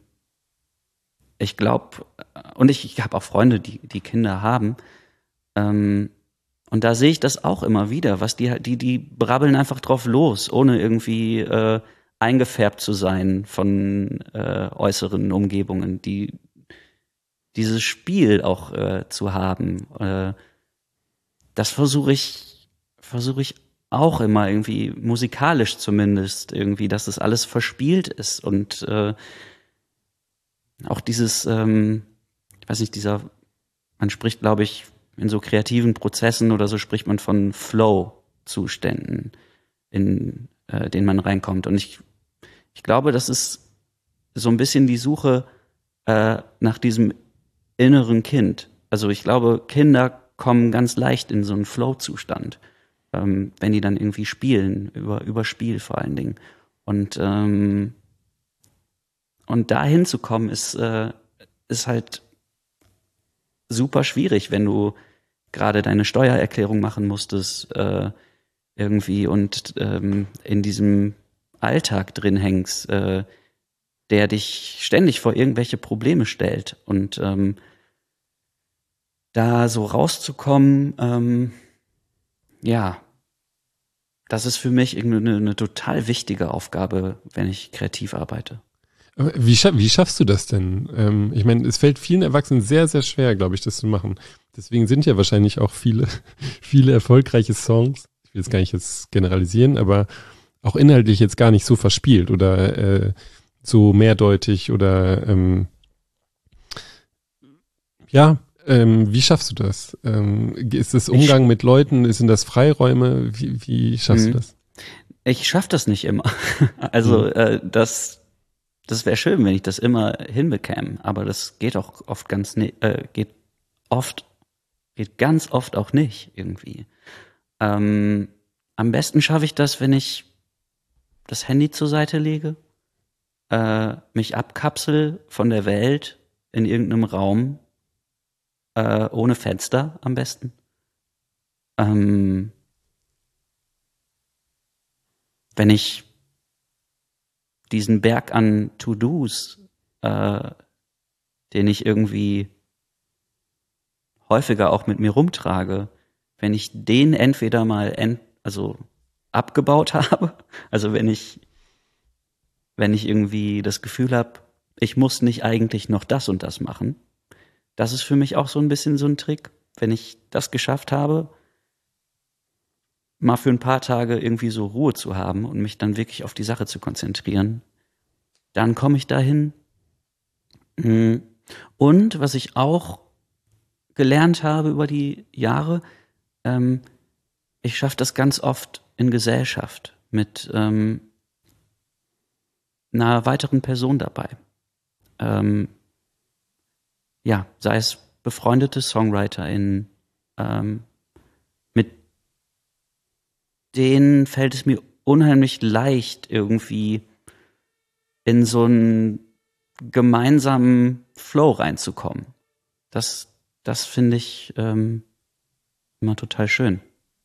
ich glaube, und ich, ich habe auch Freunde, die, die Kinder haben. Ähm, und da sehe ich das auch immer wieder, was die halt, die, die brabbeln einfach drauf los, ohne irgendwie äh, eingefärbt zu sein von äh, äußeren Umgebungen, die dieses Spiel auch äh, zu haben. Äh, das versuche ich, versuche ich auch immer irgendwie musikalisch zumindest irgendwie, dass das alles verspielt ist und äh, auch dieses, ähm, ich weiß nicht, dieser, man spricht, glaube ich, in so kreativen Prozessen oder so spricht man von Flow-Zuständen, in äh, denen man reinkommt. Und ich, ich glaube, das ist so ein bisschen die Suche äh, nach diesem inneren Kind. Also ich glaube, Kinder kommen ganz leicht in so einen Flow-Zustand, ähm, wenn die dann irgendwie spielen, über, über Spiel vor allen Dingen. Und, ähm, und da hinzukommen ist, äh, ist halt super schwierig, wenn du gerade deine Steuererklärung machen musstest, äh, irgendwie und ähm, in diesem Alltag drin hängst, äh, der dich ständig vor irgendwelche Probleme stellt. Und ähm, da so rauszukommen, ähm, ja, das ist für mich irgendwie eine, eine total wichtige Aufgabe, wenn ich kreativ arbeite. Aber wie, scha wie schaffst du das denn? Ähm, ich meine, es fällt vielen Erwachsenen sehr, sehr schwer, glaube ich, das zu machen. Deswegen sind ja wahrscheinlich auch viele, viele erfolgreiche Songs, ich will jetzt gar nicht jetzt generalisieren, aber auch inhaltlich jetzt gar nicht so verspielt oder äh, so mehrdeutig oder ähm, ja, ähm, wie schaffst du das? Ähm, ist es Umgang Ich, mit Leuten? Sind das Freiräume? Wie, wie schaffst du mh, das? ich schaffe das nicht immer. Hm. Also äh, das, das wäre schön, wenn ich das immer hinbekäme, aber das geht auch oft ganz, ne äh, geht oft, geht ganz oft auch nicht irgendwie. Ähm, am besten schaffe ich das, wenn ich das Handy zur Seite lege, äh, mich abkapsel von der Welt in irgendeinem Raum, äh, ohne Fenster am besten. Ähm, wenn ich diesen Berg an To-Dos, äh, den ich irgendwie häufiger auch mit mir rumtrage, wenn ich den entweder mal ent also abgebaut habe, also wenn ich wenn ich irgendwie das Gefühl habe, ich muss nicht eigentlich noch das und das machen. Das ist für mich auch so ein bisschen so ein Trick. Wenn ich das geschafft habe, mal für ein paar Tage irgendwie so Ruhe zu haben und mich dann wirklich auf die Sache zu konzentrieren, dann komme ich dahin, Mm. Und was ich auch gelernt habe über die Jahre, ähm, ich schaffe das ganz oft in Gesellschaft mit ähm, einer weiteren Person dabei. Ähm, ja, sei es befreundete SongwriterInnen, ähm, mit denen fällt es mir unheimlich leicht, irgendwie in so einen gemeinsamen Flow reinzukommen. Das, das finde ich ähm, immer total schön.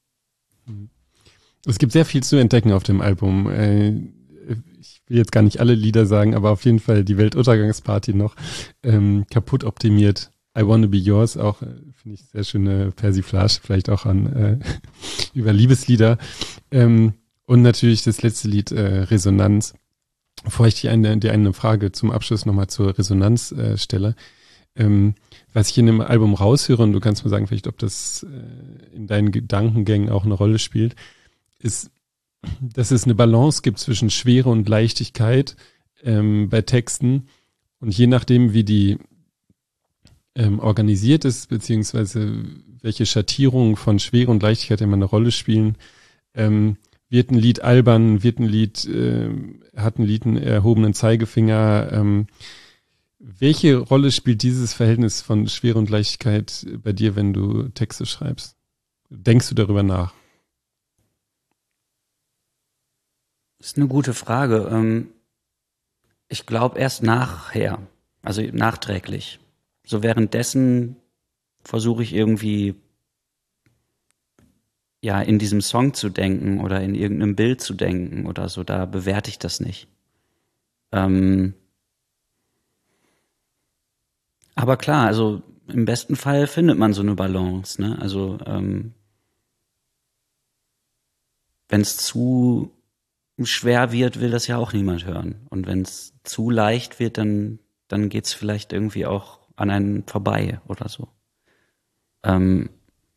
Es gibt sehr viel zu entdecken auf dem Album. Äh, ich will jetzt gar nicht alle Lieder sagen, aber auf jeden Fall die Weltuntergangsparty noch. Ähm, kaputt optimiert. I Wanna Be Yours, auch, äh, finde ich, sehr schöne Persiflage, vielleicht auch an äh, über Liebeslieder. Ähm, und natürlich das letzte Lied, äh, Resonanz. Bevor ich dir eine, dir eine Frage zum Abschluss nochmal zur Resonanz äh, stelle. Ähm, was ich in dem Album raushöre, und du kannst mir sagen vielleicht, ob das äh, in deinen Gedankengängen auch eine Rolle spielt, ist, dass es eine Balance gibt zwischen Schwere und Leichtigkeit ähm, bei Texten. Und je nachdem, wie die ähm, organisiert ist, beziehungsweise welche Schattierungen von Schwere und Leichtigkeit immer eine Rolle spielen, ähm, wird ein Lied albern, wird ein Lied, äh, hat ein Lied einen erhobenen Zeigefinger. Ähm, welche Rolle spielt dieses Verhältnis von Schwere und Leichtigkeit bei dir, wenn du Texte schreibst? Denkst du darüber nach? Das ist eine gute Frage. Ähm, ich glaube erst nachher, also nachträglich. So währenddessen versuche ich irgendwie ja in diesem Song zu denken oder in irgendeinem Bild zu denken oder so. Da bewerte ich das nicht. Ähm, aber klar, also im besten Fall findet man so eine Balance. Ne? Also ähm, wenn es zu schwer wird, will das ja auch niemand hören. Und wenn es zu leicht wird, dann, dann geht es vielleicht irgendwie auch an einen vorbei oder so. Ähm,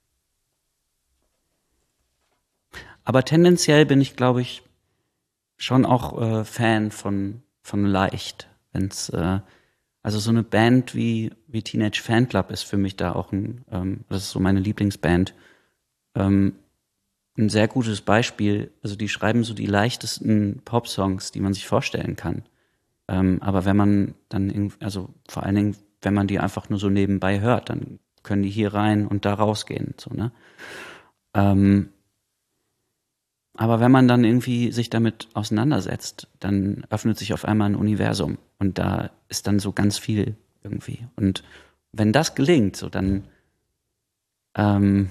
aber tendenziell bin ich, glaube ich, schon auch äh, Fan von, von leicht. Wenn's, äh, also so eine Band wie, wie Teenage Fanclub ist für mich da auch ein, ähm, das ist so meine Lieblingsband, ähm, ein sehr gutes Beispiel. Also die schreiben so die leichtesten Popsongs, die man sich vorstellen kann. Ähm, aber wenn man dann, irgendwie, also vor allen Dingen, wenn man die einfach nur so nebenbei hört, dann können die hier rein und da rausgehen. So, ne? Ähm, aber wenn man dann irgendwie sich damit auseinandersetzt, dann öffnet sich auf einmal ein Universum und da ist dann so ganz viel irgendwie. Und wenn das gelingt, so dann, ähm,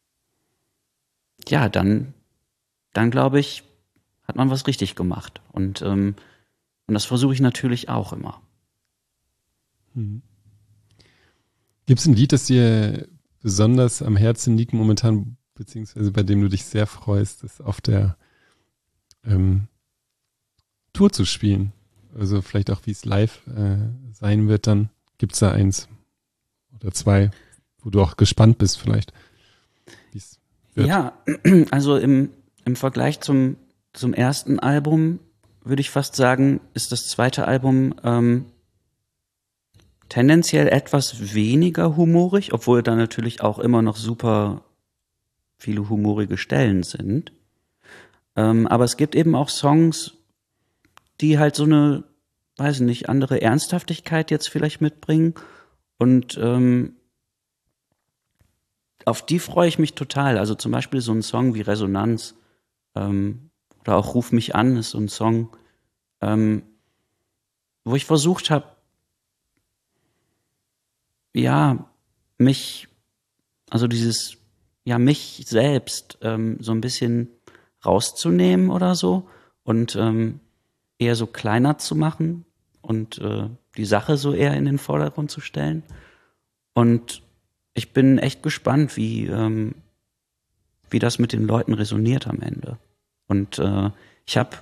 ja, dann, dann glaube ich, hat man was richtig gemacht. Und, ähm, und das versuche ich natürlich auch immer. Mhm. Gibt es ein Lied, das dir besonders am Herzen liegt momentan, beziehungsweise bei dem du dich sehr freust, das auf der ähm, Tour zu spielen? Also vielleicht auch, wie es live äh, sein wird dann. Gibt es da eins oder zwei, wo du auch gespannt bist vielleicht, wie es wird? Ja, also im, im Vergleich zum, zum ersten Album würde ich fast sagen, ist das zweite Album ähm, tendenziell etwas weniger humorig, obwohl da natürlich auch immer noch super viele humorige Stellen sind. Ähm, aber es gibt eben auch Songs, die halt so eine, weiß ich nicht, andere Ernsthaftigkeit jetzt vielleicht mitbringen. Und ähm, auf die freue ich mich total. Also zum Beispiel so ein Song wie Resonanz ähm, oder auch Ruf mich an ist so ein Song, ähm, wo ich versucht habe, ja, mich, also dieses, ja, mich selbst ähm, so ein bisschen rauszunehmen oder so und ähm, eher so kleiner zu machen und äh, die Sache so eher in den Vordergrund zu stellen. Und ich bin echt gespannt, wie, ähm, wie das mit den Leuten resoniert am Ende. Und äh, ich habe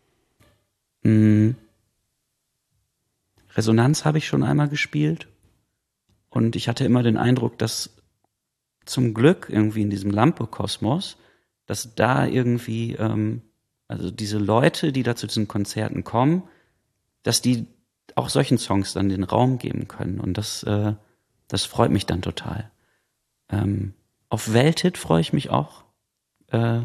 Resonanz habe ich schon einmal gespielt und ich hatte immer den Eindruck, dass zum Glück irgendwie in diesem Lampe-Kosmos, dass da irgendwie, ähm, also diese Leute, die da zu diesen Konzerten kommen, dass die auch solchen Songs dann den Raum geben können. Und das, äh, das freut mich dann total. Ähm, auf Welthit freue ich mich auch. Äh,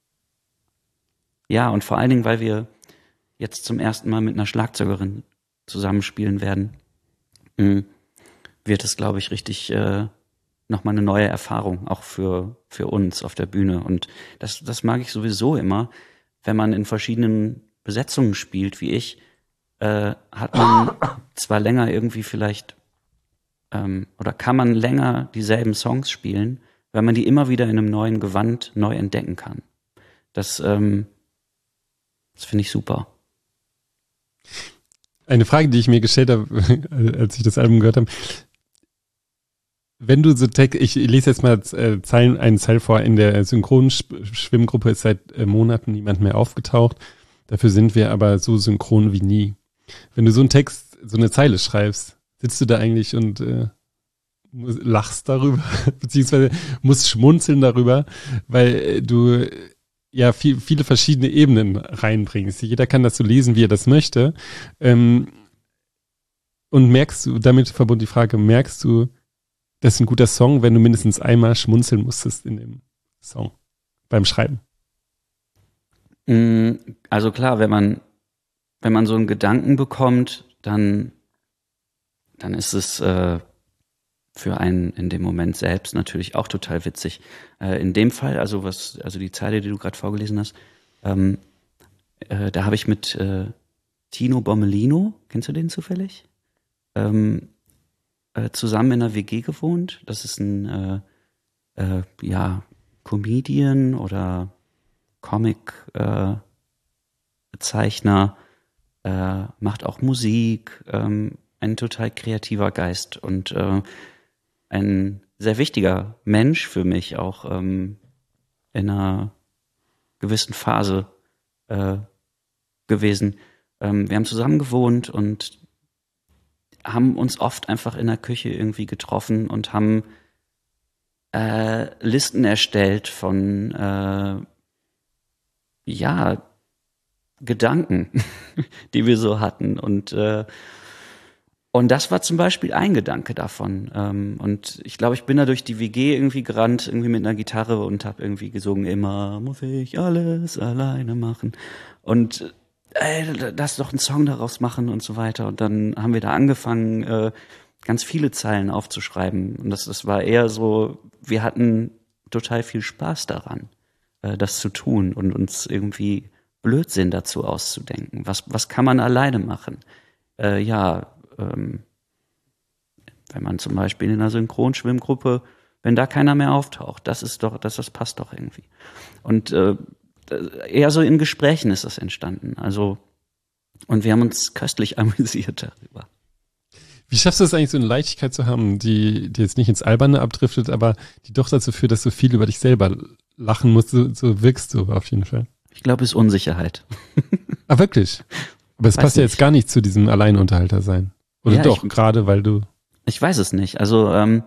ja, und vor allen Dingen, weil wir jetzt zum ersten Mal mit einer Schlagzeugerin zusammenspielen werden, mh, wird es, glaube ich, richtig äh, nochmal eine neue Erfahrung, auch für, für uns auf der Bühne. Und das, das mag ich sowieso immer, wenn man in verschiedenen Besetzungen spielt, wie ich, äh, hat man zwar länger irgendwie vielleicht ähm, oder kann man länger dieselben Songs spielen, weil man die immer wieder in einem neuen Gewand neu entdecken kann. Das, ähm, das finde ich super. Eine Frage, die ich mir gestellt habe, als ich das Album gehört habe. Wenn du so Text, ich lese jetzt mal äh, Zeilen, einen Zeil vor, in der Synchronschwimmgruppe ist seit äh, Monaten niemand mehr aufgetaucht. Dafür sind wir aber so synchron wie nie. Wenn du so einen Text, so eine Zeile schreibst, sitzt du da eigentlich und äh, lachst darüber, beziehungsweise musst schmunzeln darüber, weil äh, du ja viel, viele verschiedene Ebenen reinbringst. Jeder kann das so lesen, wie er das möchte. Ähm, und merkst du, damit verbunden die Frage, merkst du, das ist ein guter Song, wenn du mindestens einmal schmunzeln musstest in dem Song beim Schreiben? Also klar, wenn man, wenn man so einen Gedanken bekommt, dann, dann ist es äh, für einen in dem Moment selbst natürlich auch total witzig. Äh, in dem Fall, also was, also die Zeile, die du gerade vorgelesen hast, ähm, äh, da habe ich mit äh, Tino Bommelino, kennst du den zufällig? Ähm, äh, zusammen in einer W G gewohnt. Das ist ein äh, äh, ja, Comedian oder Comic-Zeichner, äh, macht auch Musik, ähm, ein total kreativer Geist und äh, ein sehr wichtiger Mensch für mich auch ähm, in einer gewissen Phase äh, gewesen. Ähm, wir haben zusammen gewohnt und haben uns oft einfach in der Küche irgendwie getroffen und haben äh, Listen erstellt von äh, ja, Gedanken, die wir so hatten. Und, äh, und das war zum Beispiel ein Gedanke davon. Ähm, und ich glaube, ich bin da durch die W G irgendwie gerannt, irgendwie mit einer Gitarre und habe irgendwie gesungen, immer muss ich alles alleine machen. Und ey, lass doch einen Song daraus machen und so weiter. Und dann haben wir da angefangen, äh, ganz viele Zeilen aufzuschreiben. Und das, das war eher so, wir hatten total viel Spaß daran, äh, das zu tun und uns irgendwie Blödsinn dazu auszudenken. Was, was kann man alleine machen? Äh, ja, ähm, wenn man zum Beispiel in einer Synchronschwimmgruppe, wenn da keiner mehr auftaucht, das ist doch, das, das passt doch irgendwie. Und äh, eher so in Gesprächen ist das entstanden. Also, und wir haben uns köstlich amüsiert darüber. Wie schaffst du es eigentlich, so eine Leichtigkeit zu haben, die, die jetzt nicht ins Alberne abdriftet, aber die doch dazu führt, dass du viel über dich selber lachen musst? So, so wirkst du auf jeden Fall. Ich glaube, es ist Unsicherheit. Ah, wirklich? Aber es Weiß passt ja nicht. jetzt gar nicht zu diesem Alleinunterhalter sein. Oder Ja, doch, ich- gerade weil du... Ich weiß es nicht. Also, ähm,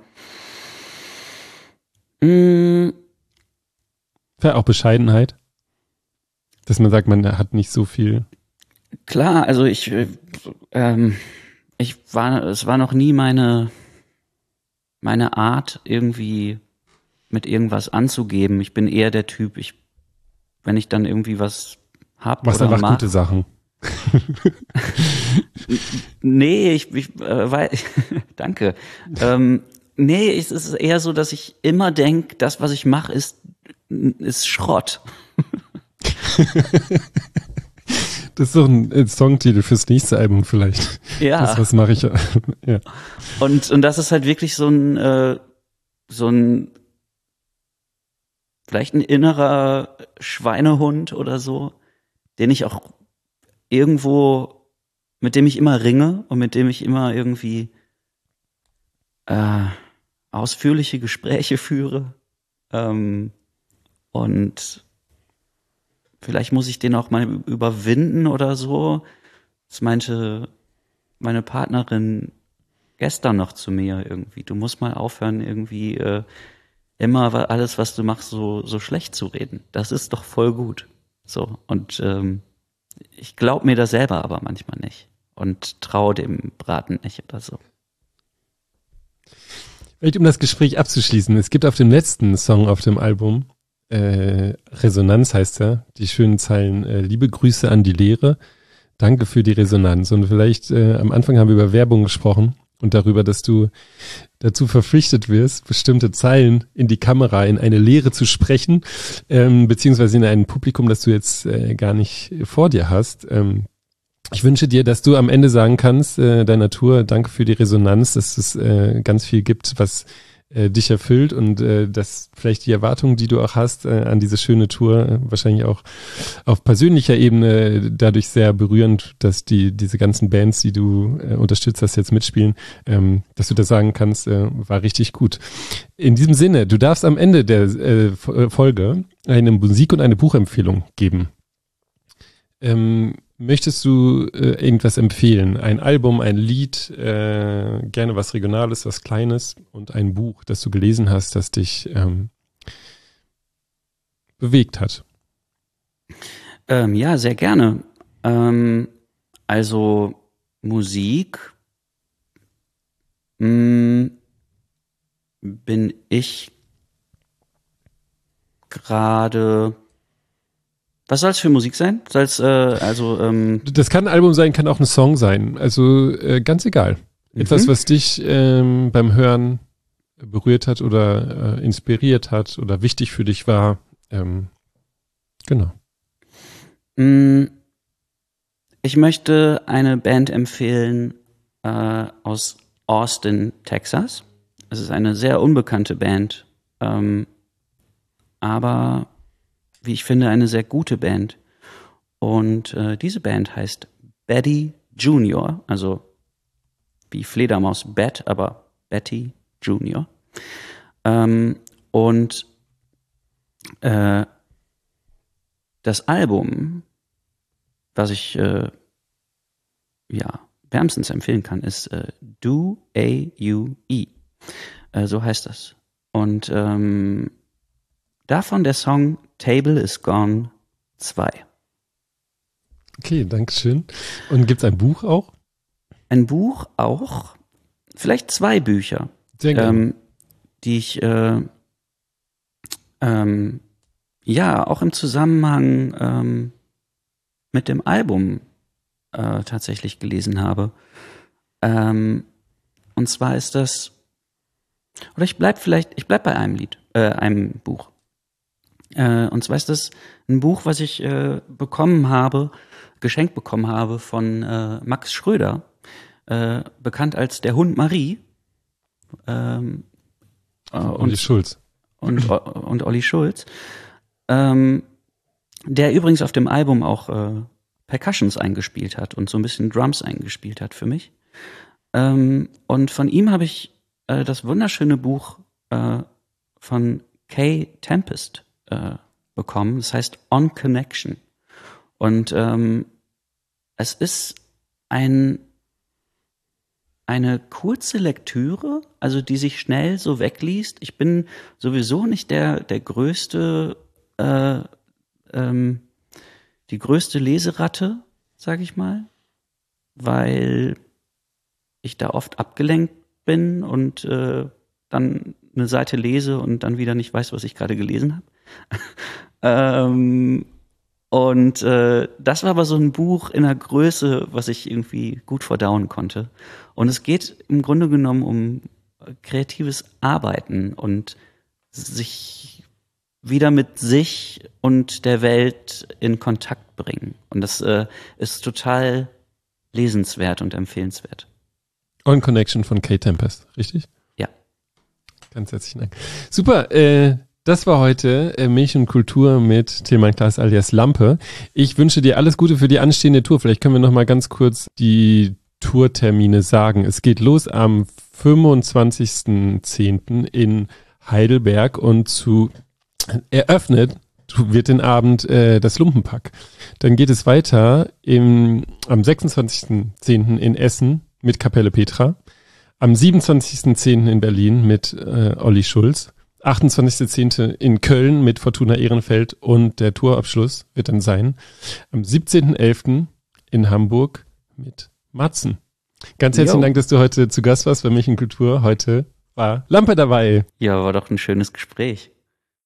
mh, Ja, auch Bescheidenheit. Dass man sagt, man hat nicht so viel... klar, also ich, äh, ähm, ich war, es war noch nie meine, meine Art, irgendwie mit irgendwas anzugeben. Ich bin eher der Typ, ich, wenn ich dann irgendwie was hab Machst oder einfach mach, gute Sachen. nee, ich, ich äh, weil, danke. Ähm, nee, es ist eher so, dass ich immer denk, das, was ich mache, ist, ist Schrott. Das ist doch ein, ein Songtitel fürs nächste Album vielleicht. Ja. Das, was mache ich? Ja. Und, und das ist halt wirklich so ein, äh, so ein, vielleicht ein innerer Schweinehund oder so, den ich auch irgendwo, mit dem ich immer ringe und mit dem ich immer irgendwie äh, ausführliche Gespräche führe. Ähm, und vielleicht muss ich den auch mal überwinden oder so. Das meinte meine Partnerin gestern noch zu mir irgendwie. Du musst mal aufhören, irgendwie äh, immer alles, was du machst, so, so schlecht zu reden. Das ist doch voll gut. So. Und ähm, ich glaube mir das selber aber manchmal nicht. und trau dem Braten nicht oder so. Vielleicht um das Gespräch abzuschließen, es gibt auf dem letzten Song auf dem Album, äh, Resonanz heißt er, die schönen Zeilen, äh, liebe Grüße an die Lehre, danke für die Resonanz. Und vielleicht äh, am Anfang haben wir über Werbung gesprochen und darüber, dass du dazu verpflichtet wirst, bestimmte Zeilen in die Kamera, in eine Lehre zu sprechen, ähm, beziehungsweise in ein Publikum, das du jetzt äh, gar nicht vor dir hast. Ähm, ich wünsche dir, dass du am Ende sagen kannst, äh, deiner Tour, danke für die Resonanz, dass es äh, ganz viel gibt, was äh, dich erfüllt und äh, dass vielleicht die Erwartungen, die du auch hast äh, an diese schöne Tour, äh, wahrscheinlich auch auf persönlicher Ebene dadurch sehr berührend, dass die diese ganzen Bands, die du äh, unterstützt hast, jetzt mitspielen, ähm, dass du das sagen kannst, äh, war richtig gut. In diesem Sinne, du darfst am Ende der äh, Folge eine Musik- und eine Buchempfehlung geben. Ähm, Möchtest du äh, irgendwas empfehlen? Ein Album, ein Lied, äh, gerne was Regionales, was Kleines und ein Buch, das du gelesen hast, das dich ähm, bewegt hat? Ähm, ja, sehr gerne. Ähm, also Musik mh, bin ich gerade... Was soll es für Musik sein? Soll es, äh, also, ähm Das kann ein Album sein, kann auch ein Song sein. Also äh, ganz egal. Mhm. Etwas, was dich ähm, beim Hören berührt hat oder äh, inspiriert hat oder wichtig für dich war. Ähm, genau. Ich möchte eine Band empfehlen äh, aus Austin, Texas. Es ist eine sehr unbekannte Band, ähm, aber wie ich finde, eine sehr gute Band. Und äh, diese Band heißt Betty Junior, also wie Fledermaus Bat, aber Betty Junior. Ähm, und äh, das Album, was ich äh, ja wärmstens empfehlen kann, ist äh, Do A U E. Äh, so heißt das. Und ähm, davon der Song Table is Gone zwei. Okay, danke schön. Und gibt's ein Buch auch? Ein Buch auch. Vielleicht zwei Bücher. Sehr gerne. Ähm, die ich äh, ähm, ja auch im Zusammenhang ähm, mit dem Album äh, tatsächlich gelesen habe. Ähm, und zwar ist das, oder ich bleib vielleicht, ich bleib bei einem Lied, äh, einem Buch. Äh, und zwar ist das ein Buch, was ich äh, bekommen habe, geschenkt bekommen habe von äh, Max Schröder, äh, bekannt als der Hund Marie. Ähm, äh, und Olli Schulz. Und, und Olli Schulz. Ähm, der übrigens auf dem Album auch äh, Percussions eingespielt hat und so ein bisschen Drums eingespielt hat für mich. Ähm, und von ihm habe ich äh, das wunderschöne Buch äh, von Kay Tempest äh, bekommen. Das heißt On Connection. Und ähm, es ist ein eine kurze Lektüre, also die sich schnell so wegliest. Ich bin sowieso nicht der der größte äh, ähm, die größte Leseratte, sag ich mal, weil ich da oft abgelenkt bin und äh, dann eine Seite lese und dann wieder nicht weiß, was ich gerade gelesen habe. ähm, und äh, das war aber so ein Buch in einer Größe, was ich irgendwie gut verdauen konnte. Und es geht im Grunde genommen um kreatives Arbeiten und sich wieder mit sich und der Welt in Kontakt bringen. Und das äh, ist total lesenswert und empfehlenswert. On Connection von Kay Tempest, richtig? Ja. Ganz herzlichen Dank. Super, äh, das war heute äh, Milch und Kultur mit Tilman Klaas alias Lampe. Ich wünsche dir alles Gute für die anstehende Tour. Vielleicht können wir noch mal ganz kurz die Tourtermine sagen. Es geht los am fünfundzwanzigsten zehnten in Heidelberg und zu eröffnet wird den Abend äh, das Lumpenpack. Dann geht es weiter im, am sechsundzwanzigsten zehnten in Essen mit Kapelle Petra, am siebenundzwanzigsten zehnten in Berlin mit äh, Olli Schulz, achtundzwanzigsten zehnten in Köln mit Fortuna Ehrenfeld und der Tourabschluss wird dann sein am siebzehnten elften in Hamburg mit Matzen. Ganz herzlichen jo. Dank, dass du heute zu Gast warst bei Milch und Kultur. Heute war Lampe dabei. Ja, war doch ein schönes Gespräch.